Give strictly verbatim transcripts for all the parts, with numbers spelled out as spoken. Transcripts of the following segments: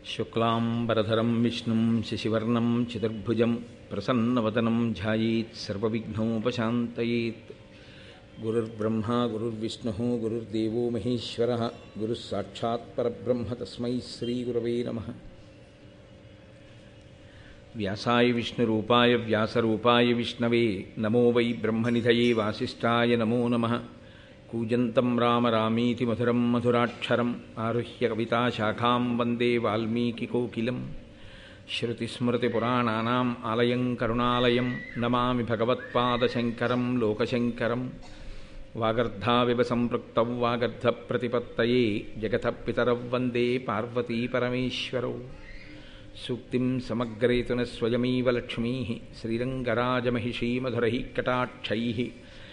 శుక్లాంబరధరం విష్ణుం శశివర్ణం చతుర్భుజం ప్రసన్నవదనం ధ్యాయేత్ సర్వవిఘ్నోపశాంతయేత్. గురుర్బ్రహ్మా గురుర్విష్ణుః గురుర్దేవో మహేశ్వరః గురుః సాక్షాత్ పరబ్రహ్మ తస్మై శ్రీగురవే నమః. వ్యాసాయ విష్ణురూపాయ వ్యాసరూపాయ విష్ణవే నమో వై బ్రహ్మనిధయే వాసిష్ఠాయ నమో నమః. కూజంతం రామ రామీతి మధురం మధురాక్షరం ఆరుహ్య కవితాశాఖాం వందే వాల్మీకికోకిలం. శ్రుతిస్మృతిపురాణానాం ఆలయం కరుణాలయం నమామి భగవత్పాదశంకరం లోకశంకరం. వాగర్ధావివ సంపృక్తౌ వాగర్ధప్రతిపత్తయే జగతః పితరౌ వందే పార్వతీపరమేశ్వరౌ. సూక్తిం సమగ్రేతున స్వయమేవ లక్ష్మీః శ్రీరంగరాజమహిషీ మధురైః కటాక్షైః.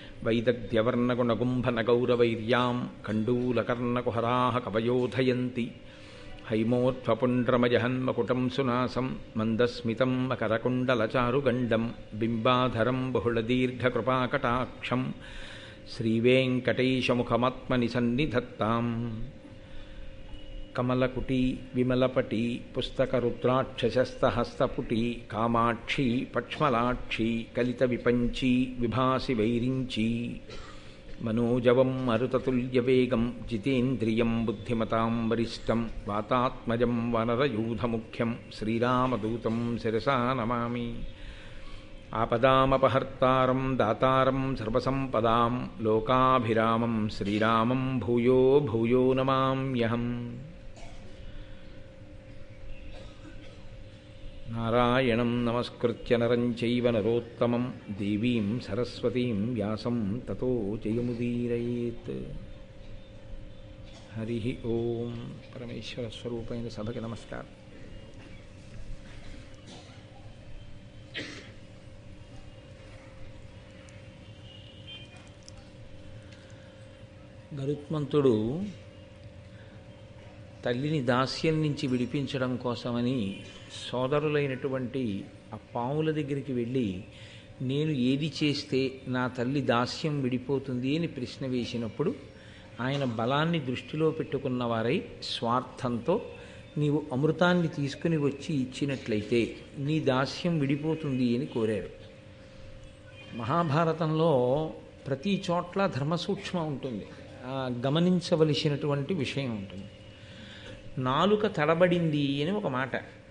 వైదగ్ధ్యవర్ణగుణగుంభనగౌరవైర్యాం కండూలకర్ణకుహరాः కవయోధయంతి. హైమోర్ధ్వపుండ్రమజహన్మకుటం సునాసం మందస్మితం మకరకుండలచారుగండం బింబాధరం బహుళదీర్ఘకృపాకటాక్షం శ్రీవేంకటేశముఖమాత్మని సన్నిధత్తాం. కమలకుటీ విమలపటీ పుస్తకరుద్రాక్షసస్తహస్తపుటీ కామాక్షీ పక్ష్మలాక్షీ కలిత విపంచీ విభాసి వైరించీ. మనోజవం మరుతతుల్యవేగం జితేంద్రియం బుద్ధిమతాం వరిష్టం వాతాత్మజం వనరయూధముఖ్యం శ్రీరామదూతం శిరసా నమామి. ఆపదామపహర్తారం దాతారం సర్వసంపదాం లోకాభిరామం శ్రీరామం భూయో భూయో నమామ్యహం. నారాయణం నమస్కృత్య నరం చైవ నరోత్తమం దేవీం సరస్వతీం వ్యాసం తతో జయముదీరయేత్. హరి ఓం. పరమేశ్వర స్వరూపైన సభకి నమస్కారం. గరుత్మంతుడు తల్లిని దాస్యం నుంచి విడిపించడం కోసమని సోదరులైనటువంటి ఆ పాముల దగ్గరికి వెళ్ళి నేను ఏది చేస్తే నా తల్లి దాస్యం విడిపోతుంది అని ప్రశ్న వేసినప్పుడు ఆయన బలాన్ని దృష్టిలో పెట్టుకున్నవారై స్వార్థంతో నీవు అమృతాన్ని తీసుకుని వచ్చి ఇచ్చినట్లయితే నీ దాస్యం విడిపోతుంది అని కోరారు. మహాభారతంలో ప్రతి చోట్ల ధర్మసూక్ష్మం ఉంటుంది, గమనించవలసినటువంటి విషయం ఉంటుంది. నాలుక తడబడింది అని ఒక మాట.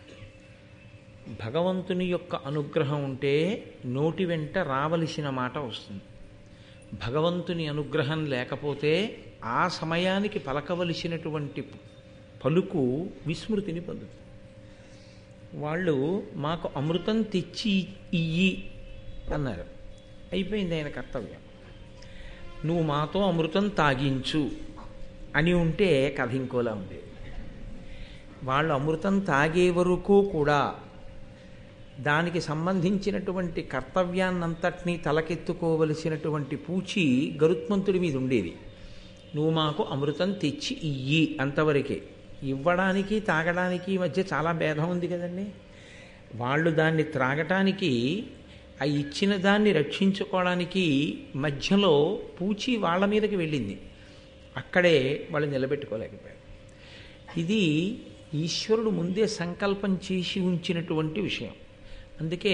భగవంతుని యొక్క అనుగ్రహం ఉంటే నోటి వెంట రావలసిన మాట వస్తుంది. భగవంతుని అనుగ్రహం లేకపోతే ఆ సమయానికి పలకవలసినటువంటి పలుకు విస్మృతిని పొందుతుంది. వాళ్ళు మాకు అమృతం తెచ్చి ఇయ్యి అన్నారు. అయిపోయింది ఆయన కర్తవ్యం. నువ్వు మాతో అమృతం తాగించు అని ఉంటే కథ ఇంకోలా ఉండేది. వాళ్ళు అమృతం తాగే వరకు కూడా దానికి సంబంధించినటువంటి కర్తవ్యాన్నంతటినీ తలకెత్తుకోవలసినటువంటి పూచి గరుత్మంతుడి మీద ఉండేది. నువ్వు మాకు అమృతం తెచ్చి ఇయ్యి అంతవరకే. ఇవ్వడానికి తాగడానికి మధ్య చాలా భేదం ఉంది కదండి. వాళ్ళు దాన్ని త్రాగటానికి, ఆ ఇచ్చిన దాన్ని రక్షించుకోవడానికి మధ్యలో పూచి వాళ్ళ మీదకి వెళ్ళింది. అక్కడే వాళ్ళు నిలబెట్టుకోలేకపోయారు. ఇది ఈశ్వరుడు ముందే సంకల్పం చేసి ఉంచినటువంటి విషయం. అందుకే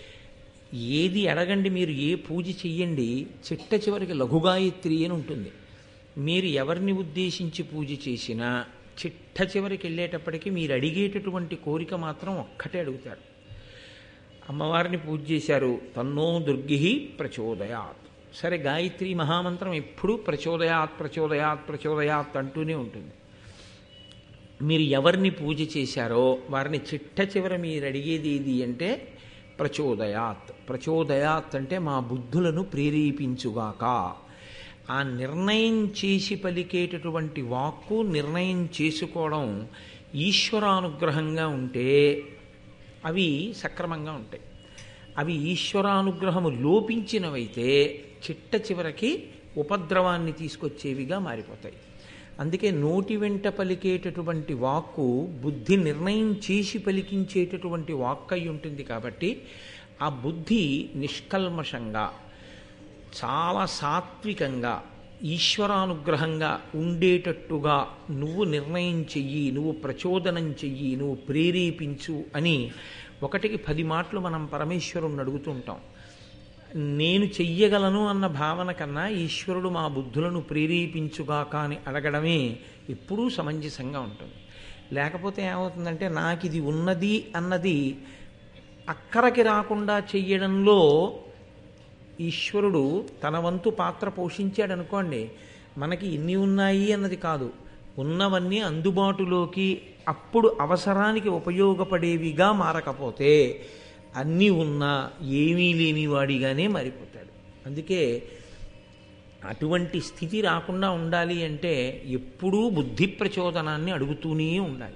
ఏది అడగండి, మీరు ఏ పూజ చెయ్యండి, చిట్ట చివరికి లఘుగాయత్రి అని ఉంటుంది. మీరు ఎవరిని ఉద్దేశించి పూజ చేసినా చిట్ట చివరికి వెళ్ళేటప్పటికీ మీరు అడిగేటటువంటి కోరిక మాత్రం ఒక్కటే అడుగుతారు. అమ్మవారిని పూజ చేశారు, తన్నో దుర్గి ప్రచోదయాత్. సరే, గాయత్రి మహామంత్రం ఎప్పుడూ ప్రచోదయాత్ ప్రచోదయాత్ ప్రచోదయాత్ అంటూనే ఉంటుంది. మీరు ఎవరిని పూజ చేశారో వారిని చిట్ట చివర మీరు అడిగేది ఏది అంటే ప్రచోదయాత్. ప్రచోదయాత్ అంటే మా బుద్ధులను ప్రేరేపించుగాక. ఆ నిర్ణయం చేసి పలికేటటువంటి వాక్కు, నిర్ణయం చేసుకోవడం ఈశ్వరానుగ్రహంగా ఉంటే అవి సక్రమంగా ఉంటాయి. అవి ఈశ్వరానుగ్రహము లోపించినవైతే చిట్ట చివరికి ఉపద్రవాన్ని తీసుకొచ్చేవిగా మారిపోతాయి. అందుకే నోటి వెంట పలికేటటువంటి వాక్కు బుద్ధి నిర్ణయం చేసి పలికించేటటువంటి వాక్కు అయి ఉంటుంది. కాబట్టి ఆ బుద్ధి నిష్కల్మషంగా, చాలా సాత్వికంగా ఈశ్వరానుగ్రహంగా ఉండేటట్టుగా నువ్వు నిర్ణయం చెయ్యి, నువ్వు ప్రచోదనం చెయ్యి, నువ్వు ప్రేరేపించు అని ఒకటికి పది మాటలు మనం పరమేశ్వరుణ్ణి అడుగుతుంటాం. నేను చెయ్యగలను అన్న భావన కన్నా ఈశ్వరుడు మా బుద్ధులను ప్రేరేపించుగాక అని అడగడమే ఎప్పుడూ సమంజసంగా ఉంటుంది. లేకపోతే ఏమవుతుందంటే నాకు ఇది ఉన్నది అన్నది అక్కరకి రాకుండా చెయ్యడంలో ఈశ్వరుడు తన వంతు పాత్ర పోషించాడు అనుకోండి, మనకి ఇన్ని ఉన్నాయి అన్నది కాదు, ఉన్నవన్నీ అందుబాటులోకి అప్పుడు అవసరానికి ఉపయోగపడేవిగా మారకపోతే అన్నీ ఉన్నా ఏమీ లేని వాడిగానే మారిపోతాడు. అందుకే అటువంటి స్థితి రాకుండా ఉండాలి అంటే ఎప్పుడూ బుద్ధి ప్రచోదనాన్ని అడుగుతూనే ఉండాలి.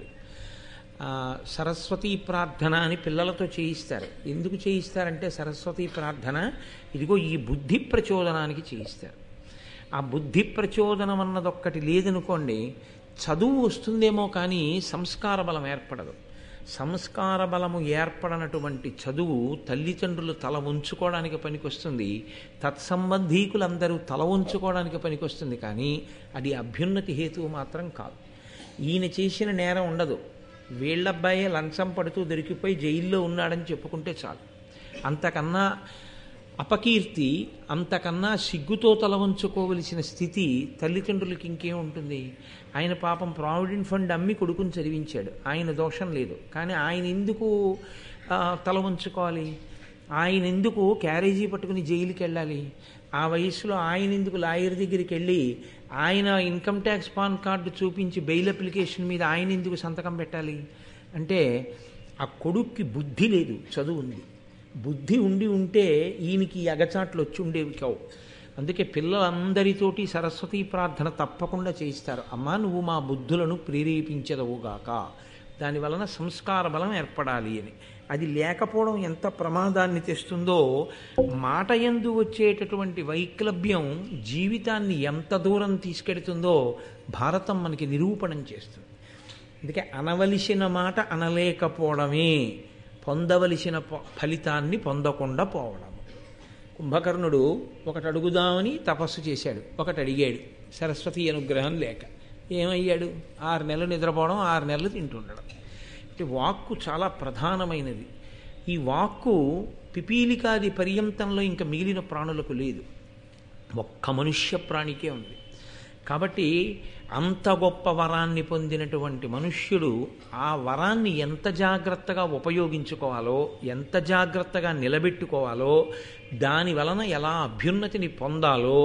సరస్వతీ ప్రార్థన అని పిల్లలతో చేయిస్తారు. ఎందుకు చేయిస్తారంటే సరస్వతీ ప్రార్థన ఇదిగో ఈ బుద్ధి ప్రచోదనానికి చేయిస్తారు. ఆ బుద్ధి ప్రచోదనం అన్నదొక్కటి లేదనుకోండి, చదువు వస్తుందేమో కానీ సంస్కార బలం ఏర్పడదు. సంస్కార బలము ఏర్పడనటువంటి చదువు తల్లిదండ్రులు తల ఉంచుకోవడానికి పనికొస్తుంది, తత్సంబంధీకులందరూ తల ఉంచుకోవడానికి పనికొస్తుంది, కానీ అది అభ్యున్నతి హేతువు మాత్రం కాదు. ఈయన చేసిన నేరం ఉండదు, వీళ్ళబ్బాయే లంచం పడుతూ దొరికిపోయి జైల్లో ఉన్నాడని చెప్పుకుంటే చాలు. అంతకన్నా అపకీర్తి, అంతకన్నా సిగ్గుతో తల వంచుకోవలసిన స్థితి తల్లిదండ్రులకి ఇంకేముంటుంది? ఆయన పాపం ప్రావిడెంట్ ఫండ్ అమ్మి కొడుకుని చదివించాడు, ఆయన దోషం లేదు, కానీ ఆయన ఎందుకు తల వంచుకోవాలి? ఆయన ఎందుకు క్యారేజీ పట్టుకుని జైలుకి వెళ్ళాలి? ఆ వయసులో ఆయన ఎందుకు లాయర్ దగ్గరికి వెళ్ళి ఆయన ఇన్కమ్ ట్యాక్స్ పాన్ కార్డు చూపించి బెయిల్ అప్లికేషన్ మీద ఆయన ఎందుకు సంతకం పెట్టాలి? అంటే ఆ కొడుక్కి బుద్ధి లేదు, చదువు ఉంది. బుద్ధి ఉండి ఉంటే ఈయనకి అగచాట్లు వచ్చి ఉండేవి కావు. అందుకే పిల్లలందరితోటి సరస్వతీ ప్రార్థన తప్పకుండా చేయిస్తారు. అమ్మా నువ్వు మా బుద్ధులను ప్రేరేపించదవుగాక, దానివలన సంస్కార బలం ఏర్పడాలి అని. అది లేకపోవడం ఎంత ప్రమాదాన్ని తెస్తుందో, మాట యందు వచ్చేటటువంటి వైక్లభ్యం జీవితాన్ని ఎంత దూరం తీసుకెడుతుందో భారతం మనకి నిరూపణం చేస్తుంది. అందుకే అనవలసిన మాట అనలేకపోవడమే పొందవలసిన ఫలితాన్ని పొందకుండా పోవడం. కుంభకర్ణుడు ఒకటి అడుగుదామని తపస్సు చేశాడు, ఒకటి అడిగాడు, సరస్వతి అనుగ్రహం లేక ఏమయ్యాడు? ఆరు నెలలు నిద్రపోవడం, ఆరు నెలలు తింటుండడం. అంటే వాక్కు చాలా ప్రధానమైనది. ఈ వాక్కు పిపీలికాది పర్యంతంలో ఇంకా మిగిలిన ప్రాణులకు లేదు, ఒక్క మనుష్య ప్రాణికే ఉంది. కాబట్టి అంత గొప్ప వరాన్ని పొందినటువంటి మనుష్యుడు ఆ వరాన్ని ఎంత జాగ్రత్తగా ఉపయోగించుకోవాలో, ఎంత జాగ్రత్తగా నిలబెట్టుకోవాలో, దాని వలన ఎలా అభ్యున్నతిని పొందాలో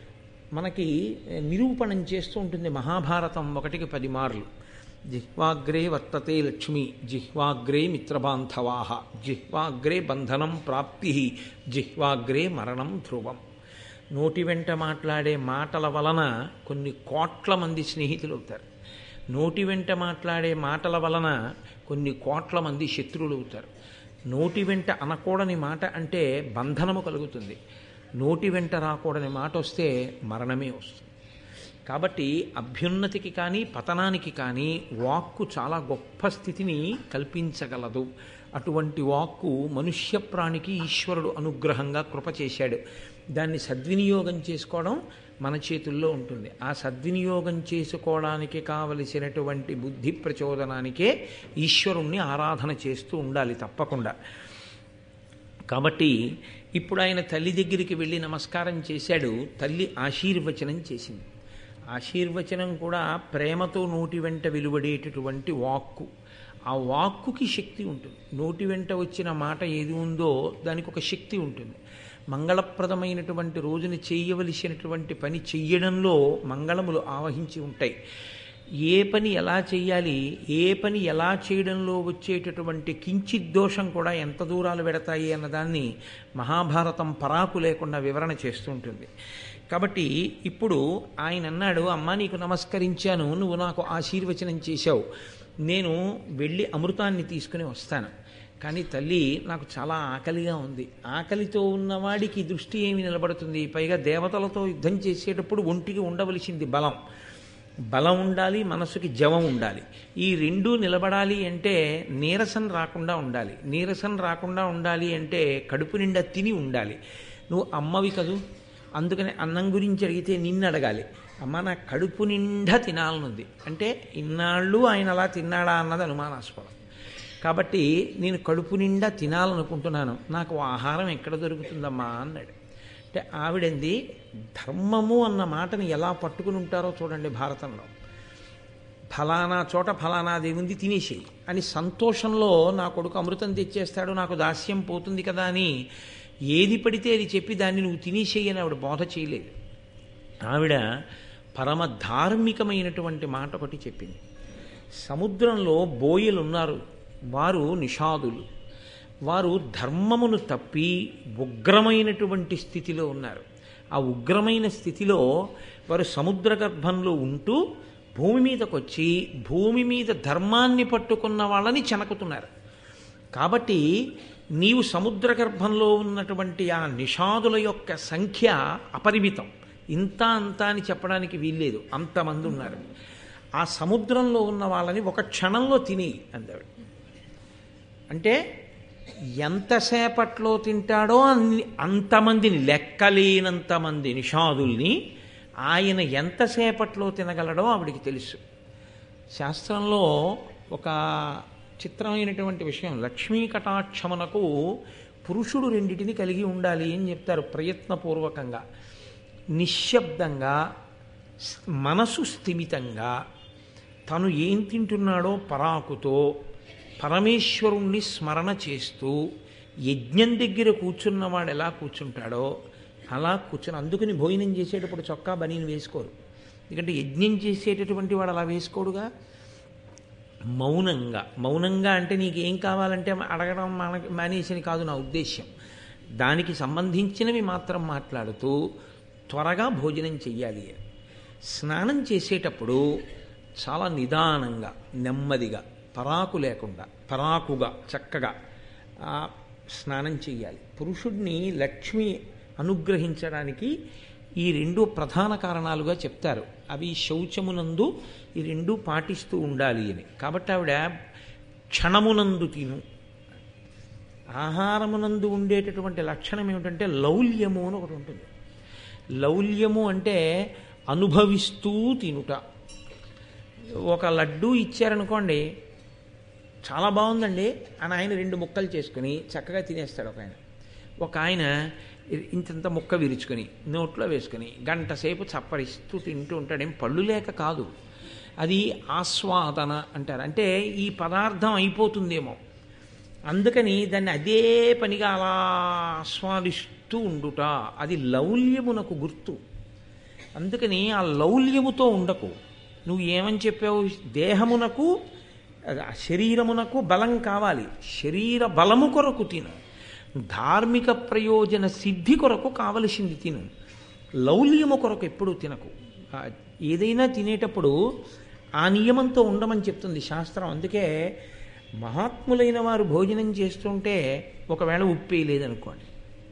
మనకి నిరూపణం చేస్తూ ఉంటుంది మహాభారతం ఒకటికి పది మార్లు. జిహ్వాగ్రే వర్తతే లక్ష్మి, జిహ్వాగ్రే మిత్రబాంధవాః, జిహ్వాగ్రే బంధనం ప్రాప్తి, జిహ్వాగ్రే మరణం ధ్రువం. నోటి వెంట మాట్లాడే మాటల వలన కొన్ని కోట్ల మంది స్నేహితులు అవుతారు. నోటి వెంట మాట్లాడే మాటల వలన కొన్ని కోట్ల మంది శత్రువులు అవుతారు. నోటి వెంట అనకూడని మాట అంటే బంధనము కలుగుతుంది, నోటి వెంట రాకూడని మాట వస్తే మరణమే వస్తుంది. కాబట్టి అభ్యున్నతికి కానీ పతనానికి కానీ వాక్కు చాలా గొప్ప స్థితిని కల్పించగలదు. అటువంటి వాక్కు మనుష్య ప్రాణికి ఈశ్వరుడు అనుగ్రహంగా కృప చేశాడు. దాన్ని సద్వినియోగం చేసుకోవడం మన చేతుల్లో ఉంటుంది. ఆ సద్వినియోగం చేసుకోవడానికి కావలసినటువంటి బుద్ధి ప్రచోదనానికే ఈశ్వరుణ్ణి ఆరాధన చేస్తూ ఉండాలి తప్పకుండా. కాబట్టి ఇప్పుడు ఆయన తల్లి దగ్గరికి వెళ్ళి నమస్కారం చేశాడు. తల్లి ఆశీర్వచనం చేసింది. ఆశీర్వచనం కూడా ప్రేమతో నోటి వెంట వెలువడేటటువంటి వాక్కు. ఆ వాక్కుకి శక్తి ఉంటుంది. నోటి వెంట వచ్చిన మాట ఏది ఉందో దానికి ఒక శక్తి ఉంటుంది. మంగళప్రదమైనటువంటి రోజుని చేయవలసినటువంటి పని చెయ్యడంలో మంగళములు ఆవహించి ఉంటాయి. ఏ పని ఎలా చెయ్యాలి, ఏ పని ఎలా చేయడంలో వచ్చేటటువంటి కించిత్ దోషం కూడా ఎంత దూరాలు పెడతాయి అన్నదాన్ని మహాభారతం పరాకు లేకుండా వివరణ చేస్తూ ఉంటుంది. కాబట్టి ఇప్పుడు ఆయన అన్నాడు, అమ్మా నీకు నమస్కరించాను, నువ్వు నాకు ఆశీర్వచనం చేశావు, నేను వెళ్ళి అమృతాన్ని తీసుకుని వస్తాను. కానీ తల్లి నాకు చాలా ఆకలిగా ఉంది. ఆకలితో ఉన్నవాడికి దృష్టి ఏమి నిలబడుతుంది? పైగా దేవతలతో యుద్ధం చేసేటప్పుడు ఒంటికి ఉండవలసింది బలం. బలం ఉండాలి, మనసుకి జవం ఉండాలి. ఈ రెండూ నిలబడాలి అంటే నీరసం రాకుండా ఉండాలి. నీరసం రాకుండా ఉండాలి అంటే కడుపు నిండా తిని ఉండాలి. నువ్వు అమ్మవి కదూ, అందుకని అన్నం గురించి అడిగితే నిన్ను అడగాలి. అమ్మ నా కడుపు నిండా తినాలనుంది అంటే ఇన్నాళ్ళు ఆయన అలా తిన్నాడా అన్నది అనుమానాస్పదం. కాబట్టి నేను కడుపు నిండా తినాలనుకుంటున్నాను, నాకు ఆహారం ఎక్కడ దొరుకుతుందమ్మా అన్నాడు. అంటే ఆవిడంది ధర్మము అన్న మాటని ఎలా పట్టుకుని ఉంటారో చూడండి భారతంలో. ఫలానా చోట ఫలానాది ఉంది తినేసేయి అని సంతోషంలో నా కొడుకు అమృతం తెచ్చేస్తాడు, నాకు దాస్యం పోతుంది కదా అని ఏది పడితే అది చెప్పి దాన్ని నువ్వు తినేసేయి అని ఆవిడ బోధ చేయలేదు. ఆవిడ పరమ ధార్మికమైనటువంటి మాట ఒకటి చెప్పింది. సముద్రంలో బోయలు ఉన్నారు, వారు నిషాదులు, వారు ధర్మమును తప్పి ఉగ్రమైనటువంటి స్థితిలో ఉన్నారు. ఆ ఉగ్రమైన స్థితిలో వారు సముద్ర గర్భంలో ఉంటూ భూమి మీదకి వచ్చి భూమి మీద ధర్మాన్ని పట్టుకున్న వాళ్ళని చెనకుతున్నారు. కాబట్టి నీవు సముద్ర గర్భంలో ఉన్నటువంటి ఆ నిషాదుల యొక్క సంఖ్య అపరిమితం, ఇంత అంత అని చెప్పడానికి వీల్లేదు, అంతమంది ఉన్నారు. ఆ సముద్రంలో ఉన్న వాళ్ళని ఒక క్షణంలో తిని అందాడు. అంటే ఎంతసేపట్లో తింటాడో అన్ని అంతమందిని, లెక్కలేనంతమంది నిషాదుల్ని ఆయన ఎంతసేపట్లో తినగలడో ఆవిడికి తెలుసు. శాస్త్రంలో ఒక చిత్రమైనటువంటి విషయం, లక్ష్మీ కటాక్షమునకు పురుషుడు రెండిటిని కలిగి ఉండాలి అని చెప్తారు. ప్రయత్నపూర్వకంగా నిశ్శబ్దంగా మనసు స్థిమితంగా తను ఏం తింటున్నాడో పరాకుతో పరమేశ్వరుణ్ణి స్మరణ చేస్తూ యజ్ఞం దగ్గర కూర్చున్నవాడు ఎలా కూర్చుంటాడో అలా కూర్చుని, అందుకని భోజనం చేసేటప్పుడు చొక్కా బనీని వేసుకోరు, ఎందుకంటే యజ్ఞం చేసేటటువంటి వాడు అలా వేసుకోడుగా. మౌనంగా, మౌనంగా అంటే నీకు ఏం కావాలంటే అడగడం మనకి మానేసని కాదు నా ఉద్దేశ్యం, దానికి సంబంధించినవి మాత్రం మాట్లాడుతూ త్వరగా భోజనం చెయ్యాలి. స్నానం చేసేటప్పుడు చాలా నిదానంగా నెమ్మదిగా పరాకు లేకుండా పరాకుగా చక్కగా స్నానం చెయ్యాలి. పురుషుడిని లక్ష్మి అనుగ్రహించడానికి ఈ రెండు ప్రధాన కారణాలుగా చెప్తారు. అవి శౌచమునందు ఈ రెండు పాటిస్తూ ఉండాలి అని. కాబట్టి ఆవిడ క్షణమునందు తిను. ఆహారమునందు ఉండేటటువంటి లక్షణం ఏమిటంటే లౌల్యము అని ఒకటి ఉంటుంది. లౌల్యము అంటే అనుభవిస్తూ తినుట. ఒక లడ్డూ ఇచ్చారనుకోండి, చాలా బాగుందండి అని ఆయన రెండు ముక్కలు చేసుకుని చక్కగా తినేస్తాడు ఒక ఆయన. ఒక ఆయన ఇంతంత ముక్క విరుచుకొని నోట్లో వేసుకొని గంట సేపు చప్పరిస్తూ తింటూ ఉంటాడు. ఏం పళ్ళు లేక కాదు, అది ఆస్వాదన అంటారు. అంటే ఈ పదార్థం అయిపోతుందేమో అందుకని దాన్ని అదే పనిగా అలా ఆస్వాదిస్తూ ఉండుట, అది లౌల్యమునకు గుర్తు. అందుకని ఆ లౌల్యముతో ఉండకు. నువ్వు ఏమని చెప్పావు, దేహమునకు శరీరమునకు బలం కావాలి, శరీర బలము కొరకు తిను, ధార్మిక ప్రయోజన సిద్ధి కొరకు కావలసింది తిను, లౌల్యము కొరకు ఎప్పుడూ తినకు. ఏదైనా తినేటప్పుడు ఆ నియమంతో ఉండమని చెప్తుంది శాస్త్రం. అందుకే మహాత్ములైన వారు భోజనం చేస్తుంటే ఒకవేళ ఉప్పే లేదనుకోండి,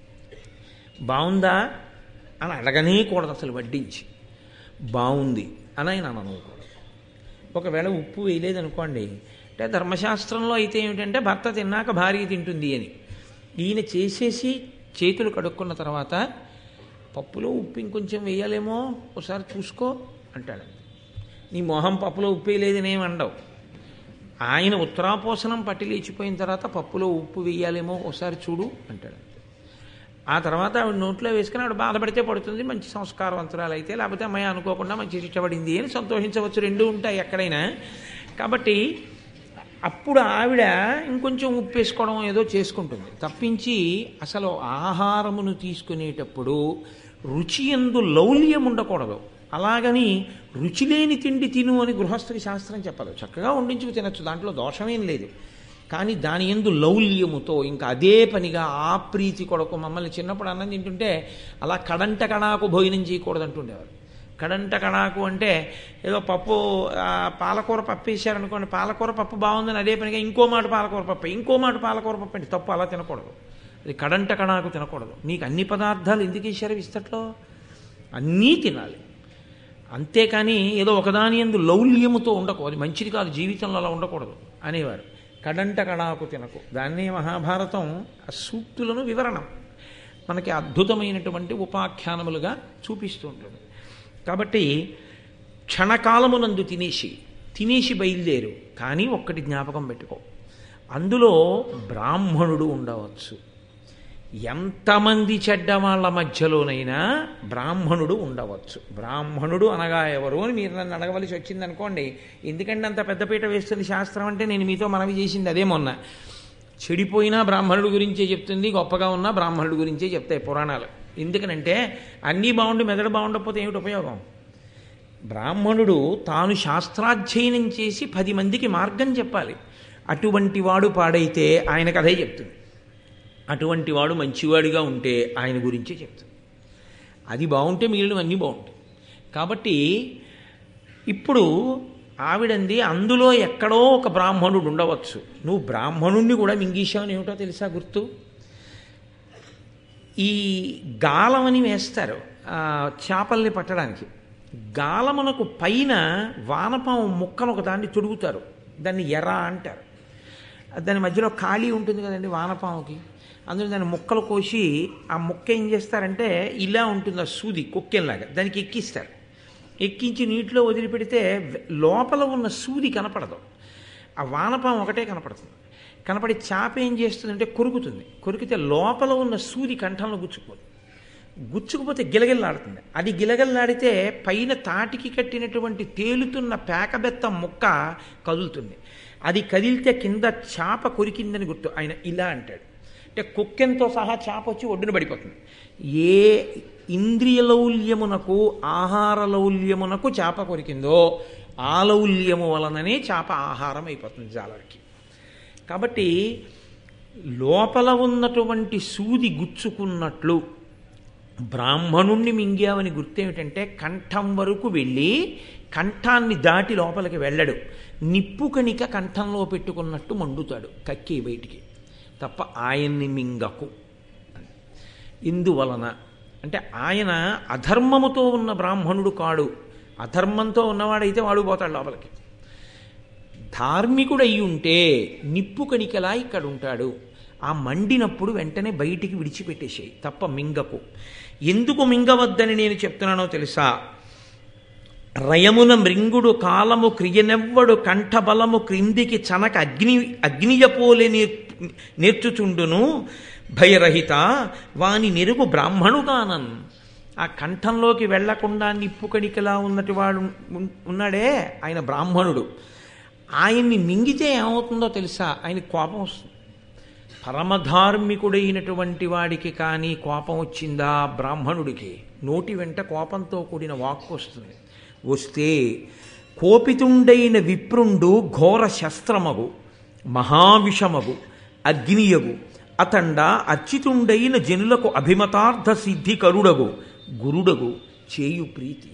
బాగుందా అని అడగనే కూడదు, అసలు వడ్డించి బాగుంది అని ఆయన అనకూడదు. ఒకవేళ ఉప్పు వేయలేదనుకోండి, అంటే ధర్మశాస్త్రంలో అయితే ఏమిటంటే భర్త తిన్నాక భార్య తింటుంది అని. ఈయన చేసేసి చేతులు కడుక్కున్న తర్వాత పప్పులో ఉప్పు ఇంకొంచెం వేయాలేమో ఒకసారి చూసుకో అంటాడు. నీ మొహం పప్పులో ఉప్పు వేయలేదనేం అండవు. ఆయన ఉత్తరాపోసనం పట్టి లేచిపోయిన తర్వాత పప్పులో ఉప్పు వేయాలేమో ఒకసారి చూడు అంటాడు. ఆ తర్వాత ఆవిడ నోట్లో వేసుకుని ఆవిడ బాధపడితే పడుతుంది, మంచి సంస్కారవంతురాలు అయితే, లేకపోతే అమ్మాయి అనుకోకుండా మంచి ఇష్టపడింది అని సంతోషించవచ్చు, రెండూ ఉంటాయి ఎక్కడైనా. కాబట్టి అప్పుడు ఆవిడ ఇంకొంచెం ఉప్పు వేసుకోవడం ఏదో చేసుకుంటుంది తప్పించి, అసలు ఆహారమును తీసుకునేటప్పుడు రుచి యందు లౌల్యం ఉండకూడదు. అలాగని రుచి లేని తిండి తిను అని గృహస్థుడి శాస్త్రం చెప్పదు. చక్కగా వండించుకు తినచ్చు, దాంట్లో దోషమేం లేదు. కానీ దాని యందు లౌల్యముతో ఇంకా అదే పనిగా ఆ ప్రీతి కొరకు మమ్మల్ని చిన్నప్పుడు అన్నం తింటుంటే అలా కడంట కణాకు భోజనం చేయకూడదు అంటుండేవారు. కడంట కణాకు అంటే ఏదో పప్పు పాలకూర పప్పు వేసారనుకోండి, పాలకూర పప్పు బాగుందని అదే పనిగా ఇంకో మాట పాలకూర పప్పు, ఇంకో మాట పాలకూర పప్పు అంటే తప్పు, అలా తినకూడదు. అది కడంట కణాకు తినకూడదు. నీకు అన్ని పదార్థాలు ఎందుకు వేసారు విస్తట్లో, అన్నీ తినాలి. అంతేకాని ఏదో ఒకదాని యందు లౌల్యముతో ఉండకు, అది మంచిది కాదు, జీవితంలో అలా ఉండకూడదు అనేవారు. కడంట కణాకు తినకు, దాన్నే మహాభారతం ఆ సూక్తులను వివరణం. మనకి అద్భుతమైనటువంటి ఉపాఖ్యానములుగా చూపిస్తూ ఉంటుంది. కాబట్టి క్షణకాలమునందు తినేసి తినేసి బయలుదేరు, కానీ ఒక్కటి జ్ఞాపకం పెట్టుకో, అందులో బ్రాహ్మణుడు ఉండవచ్చు. ఎంతమంది చెడ్డవాళ్ల మధ్యలోనైనా బ్రాహ్మణుడు ఉండవచ్చు. బ్రాహ్మణుడు అనగా ఎవరు అని మీరు నన్ను అడగవలసి వచ్చిందనుకోండి, ఎందుకంటే అంత పెద్దపీట వేస్తుంది శాస్త్రం అంటే, నేను మీతో మనవి చేసింది అదే మొన్న. చెడిపోయినా బ్రాహ్మణుడు గురించే చెప్తుంది, గొప్పగా ఉన్నా బ్రాహ్మణుడు గురించే చెప్తాయి పురాణాలు. ఎందుకనంటే అన్నీ బాగుండి మెదడు బాగుండకపోతే ఏమిటి ఉపయోగం? బ్రాహ్మణుడు తాను శాస్త్రాధ్యయనం చేసి పది మందికి మార్గం చెప్పాలి. అటువంటి వాడు పాడైతే ఆయన కథే చెప్తుంది, అటువంటి వాడు మంచివాడిగా ఉంటే ఆయన గురించే చెప్తుంది. అది బాగుంటే మిగిలినవన్నీ బాగుంటాయి. కాబట్టి ఇప్పుడు ఆవిడంది అందులో ఎక్కడో ఒక బ్రాహ్మణుడు ఉండవచ్చు. నువ్వు బ్రాహ్మణుణ్ణి కూడా మింగేశావని ఏమిటో తెలుసా గుర్తు? ఈ గాలమని వేస్తారు చేపల్ని పట్టడానికి. గాలమునకు పైన వానపాము ముక్కను ఒక దాన్ని తొడుగుతారు, దాన్ని ఎర్ర అంటారు. దాని మధ్యలో ఖాళీ ఉంటుంది కదండి వానపాముకి, అందులో దాన్ని ముక్కలు కోసి ఆ ముక్క ఏం చేస్తారంటే ఇలా ఉంటుంది ఆ సూది కొక్కెంలాగా, దానికి ఎక్కిస్తారు. ఎక్కించి నీటిలో వదిలిపెడితే లోపల ఉన్న సూది కనపడదు, ఆ వానపాము ఒకటే కనపడుతుంది. కనపడి చేప ఏం చేస్తుందంటే కొరుకుతుంది. కొరికితే లోపల ఉన్న సూది కంఠంలో గుచ్చుకుపోతుంది. గుచ్చుకుపోతే గిలగిల్లాడుతుంది. అది గిలగిల్లాడితే పైన తాటికి కట్టినటువంటి తేలుతున్న పేకబెత్తం ముక్క కదులుతుంది. అది కదిలితే కింద చేప కొరికిందని గుర్తు. ఆయన ఇలా అంటాడు, అంటే కుక్కెంతో సహా చేప వచ్చి ఒడ్డున పడిపోతుంది. ఏ ఇంద్రియ లౌల్యమునకు ఆహార లౌల్యమునకు చేప కొరికిందో ఆ లౌల్యము వలననే చేప ఆహారం అయిపోతుంది జాలరికి. కాబట్టి లోపల ఉన్నటువంటి సూది గుచ్చుకున్నట్లు బ్రాహ్మణుణ్ణి మింగావని గుర్తేమిటంటే కంఠం వరకు వెళ్ళి కంఠాన్ని దాటి లోపలికి వెళ్ళడు. నిప్పు కణిక కంఠంలో పెట్టుకున్నట్టు మండుతాడు కక్కి బయటికి, తప్ప ఆయన్ని మింగకు. ఇందువలన అంటే ఆయన అధర్మముతో ఉన్న బ్రాహ్మణుడు కాడు. అధర్మంతో ఉన్నవాడైతే వాడు పోతాడు లోపలికి. ధార్మికుడు అయి ఉంటే నిప్పు కణికలా ఇక్కడ ఉంటాడు. ఆ మండినప్పుడు వెంటనే బయటికి విడిచిపెట్టేసేయి, తప్ప మింగకు. ఎందుకు మింగవద్దని నేను చెప్తున్నానో తెలుసా? రయమున మృంగుడు కాలము క్రియనెవ్వడు కంఠబలము క్రిందికి చనక అగ్ని అగ్నియపోలే నేర్చుచుండును భయరహిత వాని నెరుగు బ్రాహ్మణుగానన్. ఆ కంఠంలోకి వెళ్లకుండా నిప్పు కణికలా ఉన్నటి వాడు ఉన్నాడే ఆయన బ్రాహ్మణుడు. ఆయన్ని మింగితే ఏమవుతుందో తెలుసా? ఆయన కోపం వస్తుంది. పరమధార్మికుడైనటువంటి వాడికి కానీ కోపం వచ్చిందా బ్రాహ్మణుడికి, నోటి వెంట కోపంతో కూడిన వాక్కు వస్తుంది. వస్తే కోపితుండైన విప్రుండు ఘోర శస్త్రమగు మహావిషమగు అగ్నియగు అతండ అర్చితుండైన జనులకు అభిమతార్థ సిద్ధి కరుడగు గురుడగు చేయు ప్రీతి.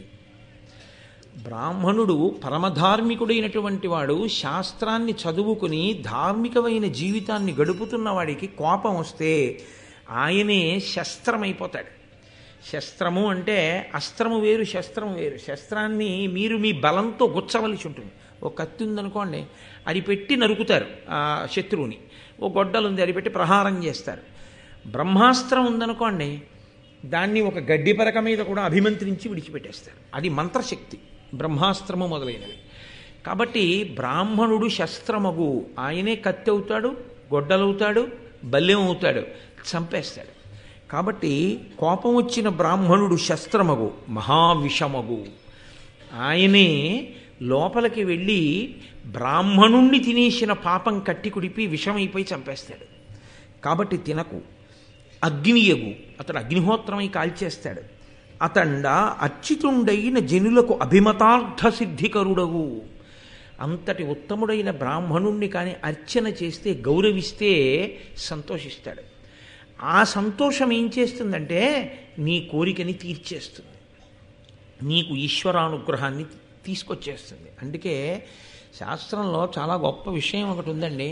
బ్రాహ్మణుడు పరమధార్మికుడైనటువంటి వాడు, శాస్త్రాన్ని చదువుకుని ధార్మికమైన జీవితాన్ని గడుపుతున్న వాడికి కోపం వస్తే ఆయనే శస్త్రమైపోతాడు. శస్త్రము అంటే అస్త్రము వేరు, శస్త్రము వేరు. శస్త్రాన్ని మీరు మీ బలంతో గుచ్చవలసి ఉంటుంది. ఓ కత్తి ఉందనుకోండి, అది పెట్టి నరుకుతారు ఆ శత్రువుని. ఓ గొడ్డలుంది, అది పెట్టి ప్రహారం చేస్తారు. బ్రహ్మాస్త్రం ఉందనుకోండి, దాన్ని ఒక గడ్డి పరక మీద కూడా అభిమంత్రించి విడిచిపెట్టేస్తారు. అది మంత్రశక్తి, బ్రహ్మాస్త్రము మొదలైనవి. కాబట్టి బ్రాహ్మణుడు శస్త్రమగు, ఆయనే కత్తి అవుతాడు, గొడ్డలవుతాడు, బల్యం అవుతాడు, చంపేస్తాడు. కాబట్టి కోపం వచ్చిన బ్రాహ్మణుడు శస్త్రమగు మహావిషమగు, ఆయనే లోపలికి వెళ్ళి బ్రాహ్మణుణ్ణి తినేసిన పాపం కట్టి కుడిపి విషమైపోయి చంపేస్తాడు. కాబట్టి తినకు. అగ్నియగు, అతడు అగ్నిహోత్రమై కాల్చేస్తాడు. అతండ అర్చితుండైన జనులకు అభిమతార్థ సిద్ధికరుడవు. అంతటి ఉత్తముడైన బ్రాహ్మణుణ్ణి కానీ అర్చన చేస్తే, గౌరవిస్తే సంతోషిస్తాడు. ఆ సంతోషం ఏం చేస్తుందంటే నీ కోరికని తీర్చేస్తుంది, నీకు ఈశ్వరానుగ్రహాన్ని తీసుకొచ్చేస్తుంది. అందుకే శాస్త్రంలో చాలా గొప్ప విషయం ఒకటి ఉందండి.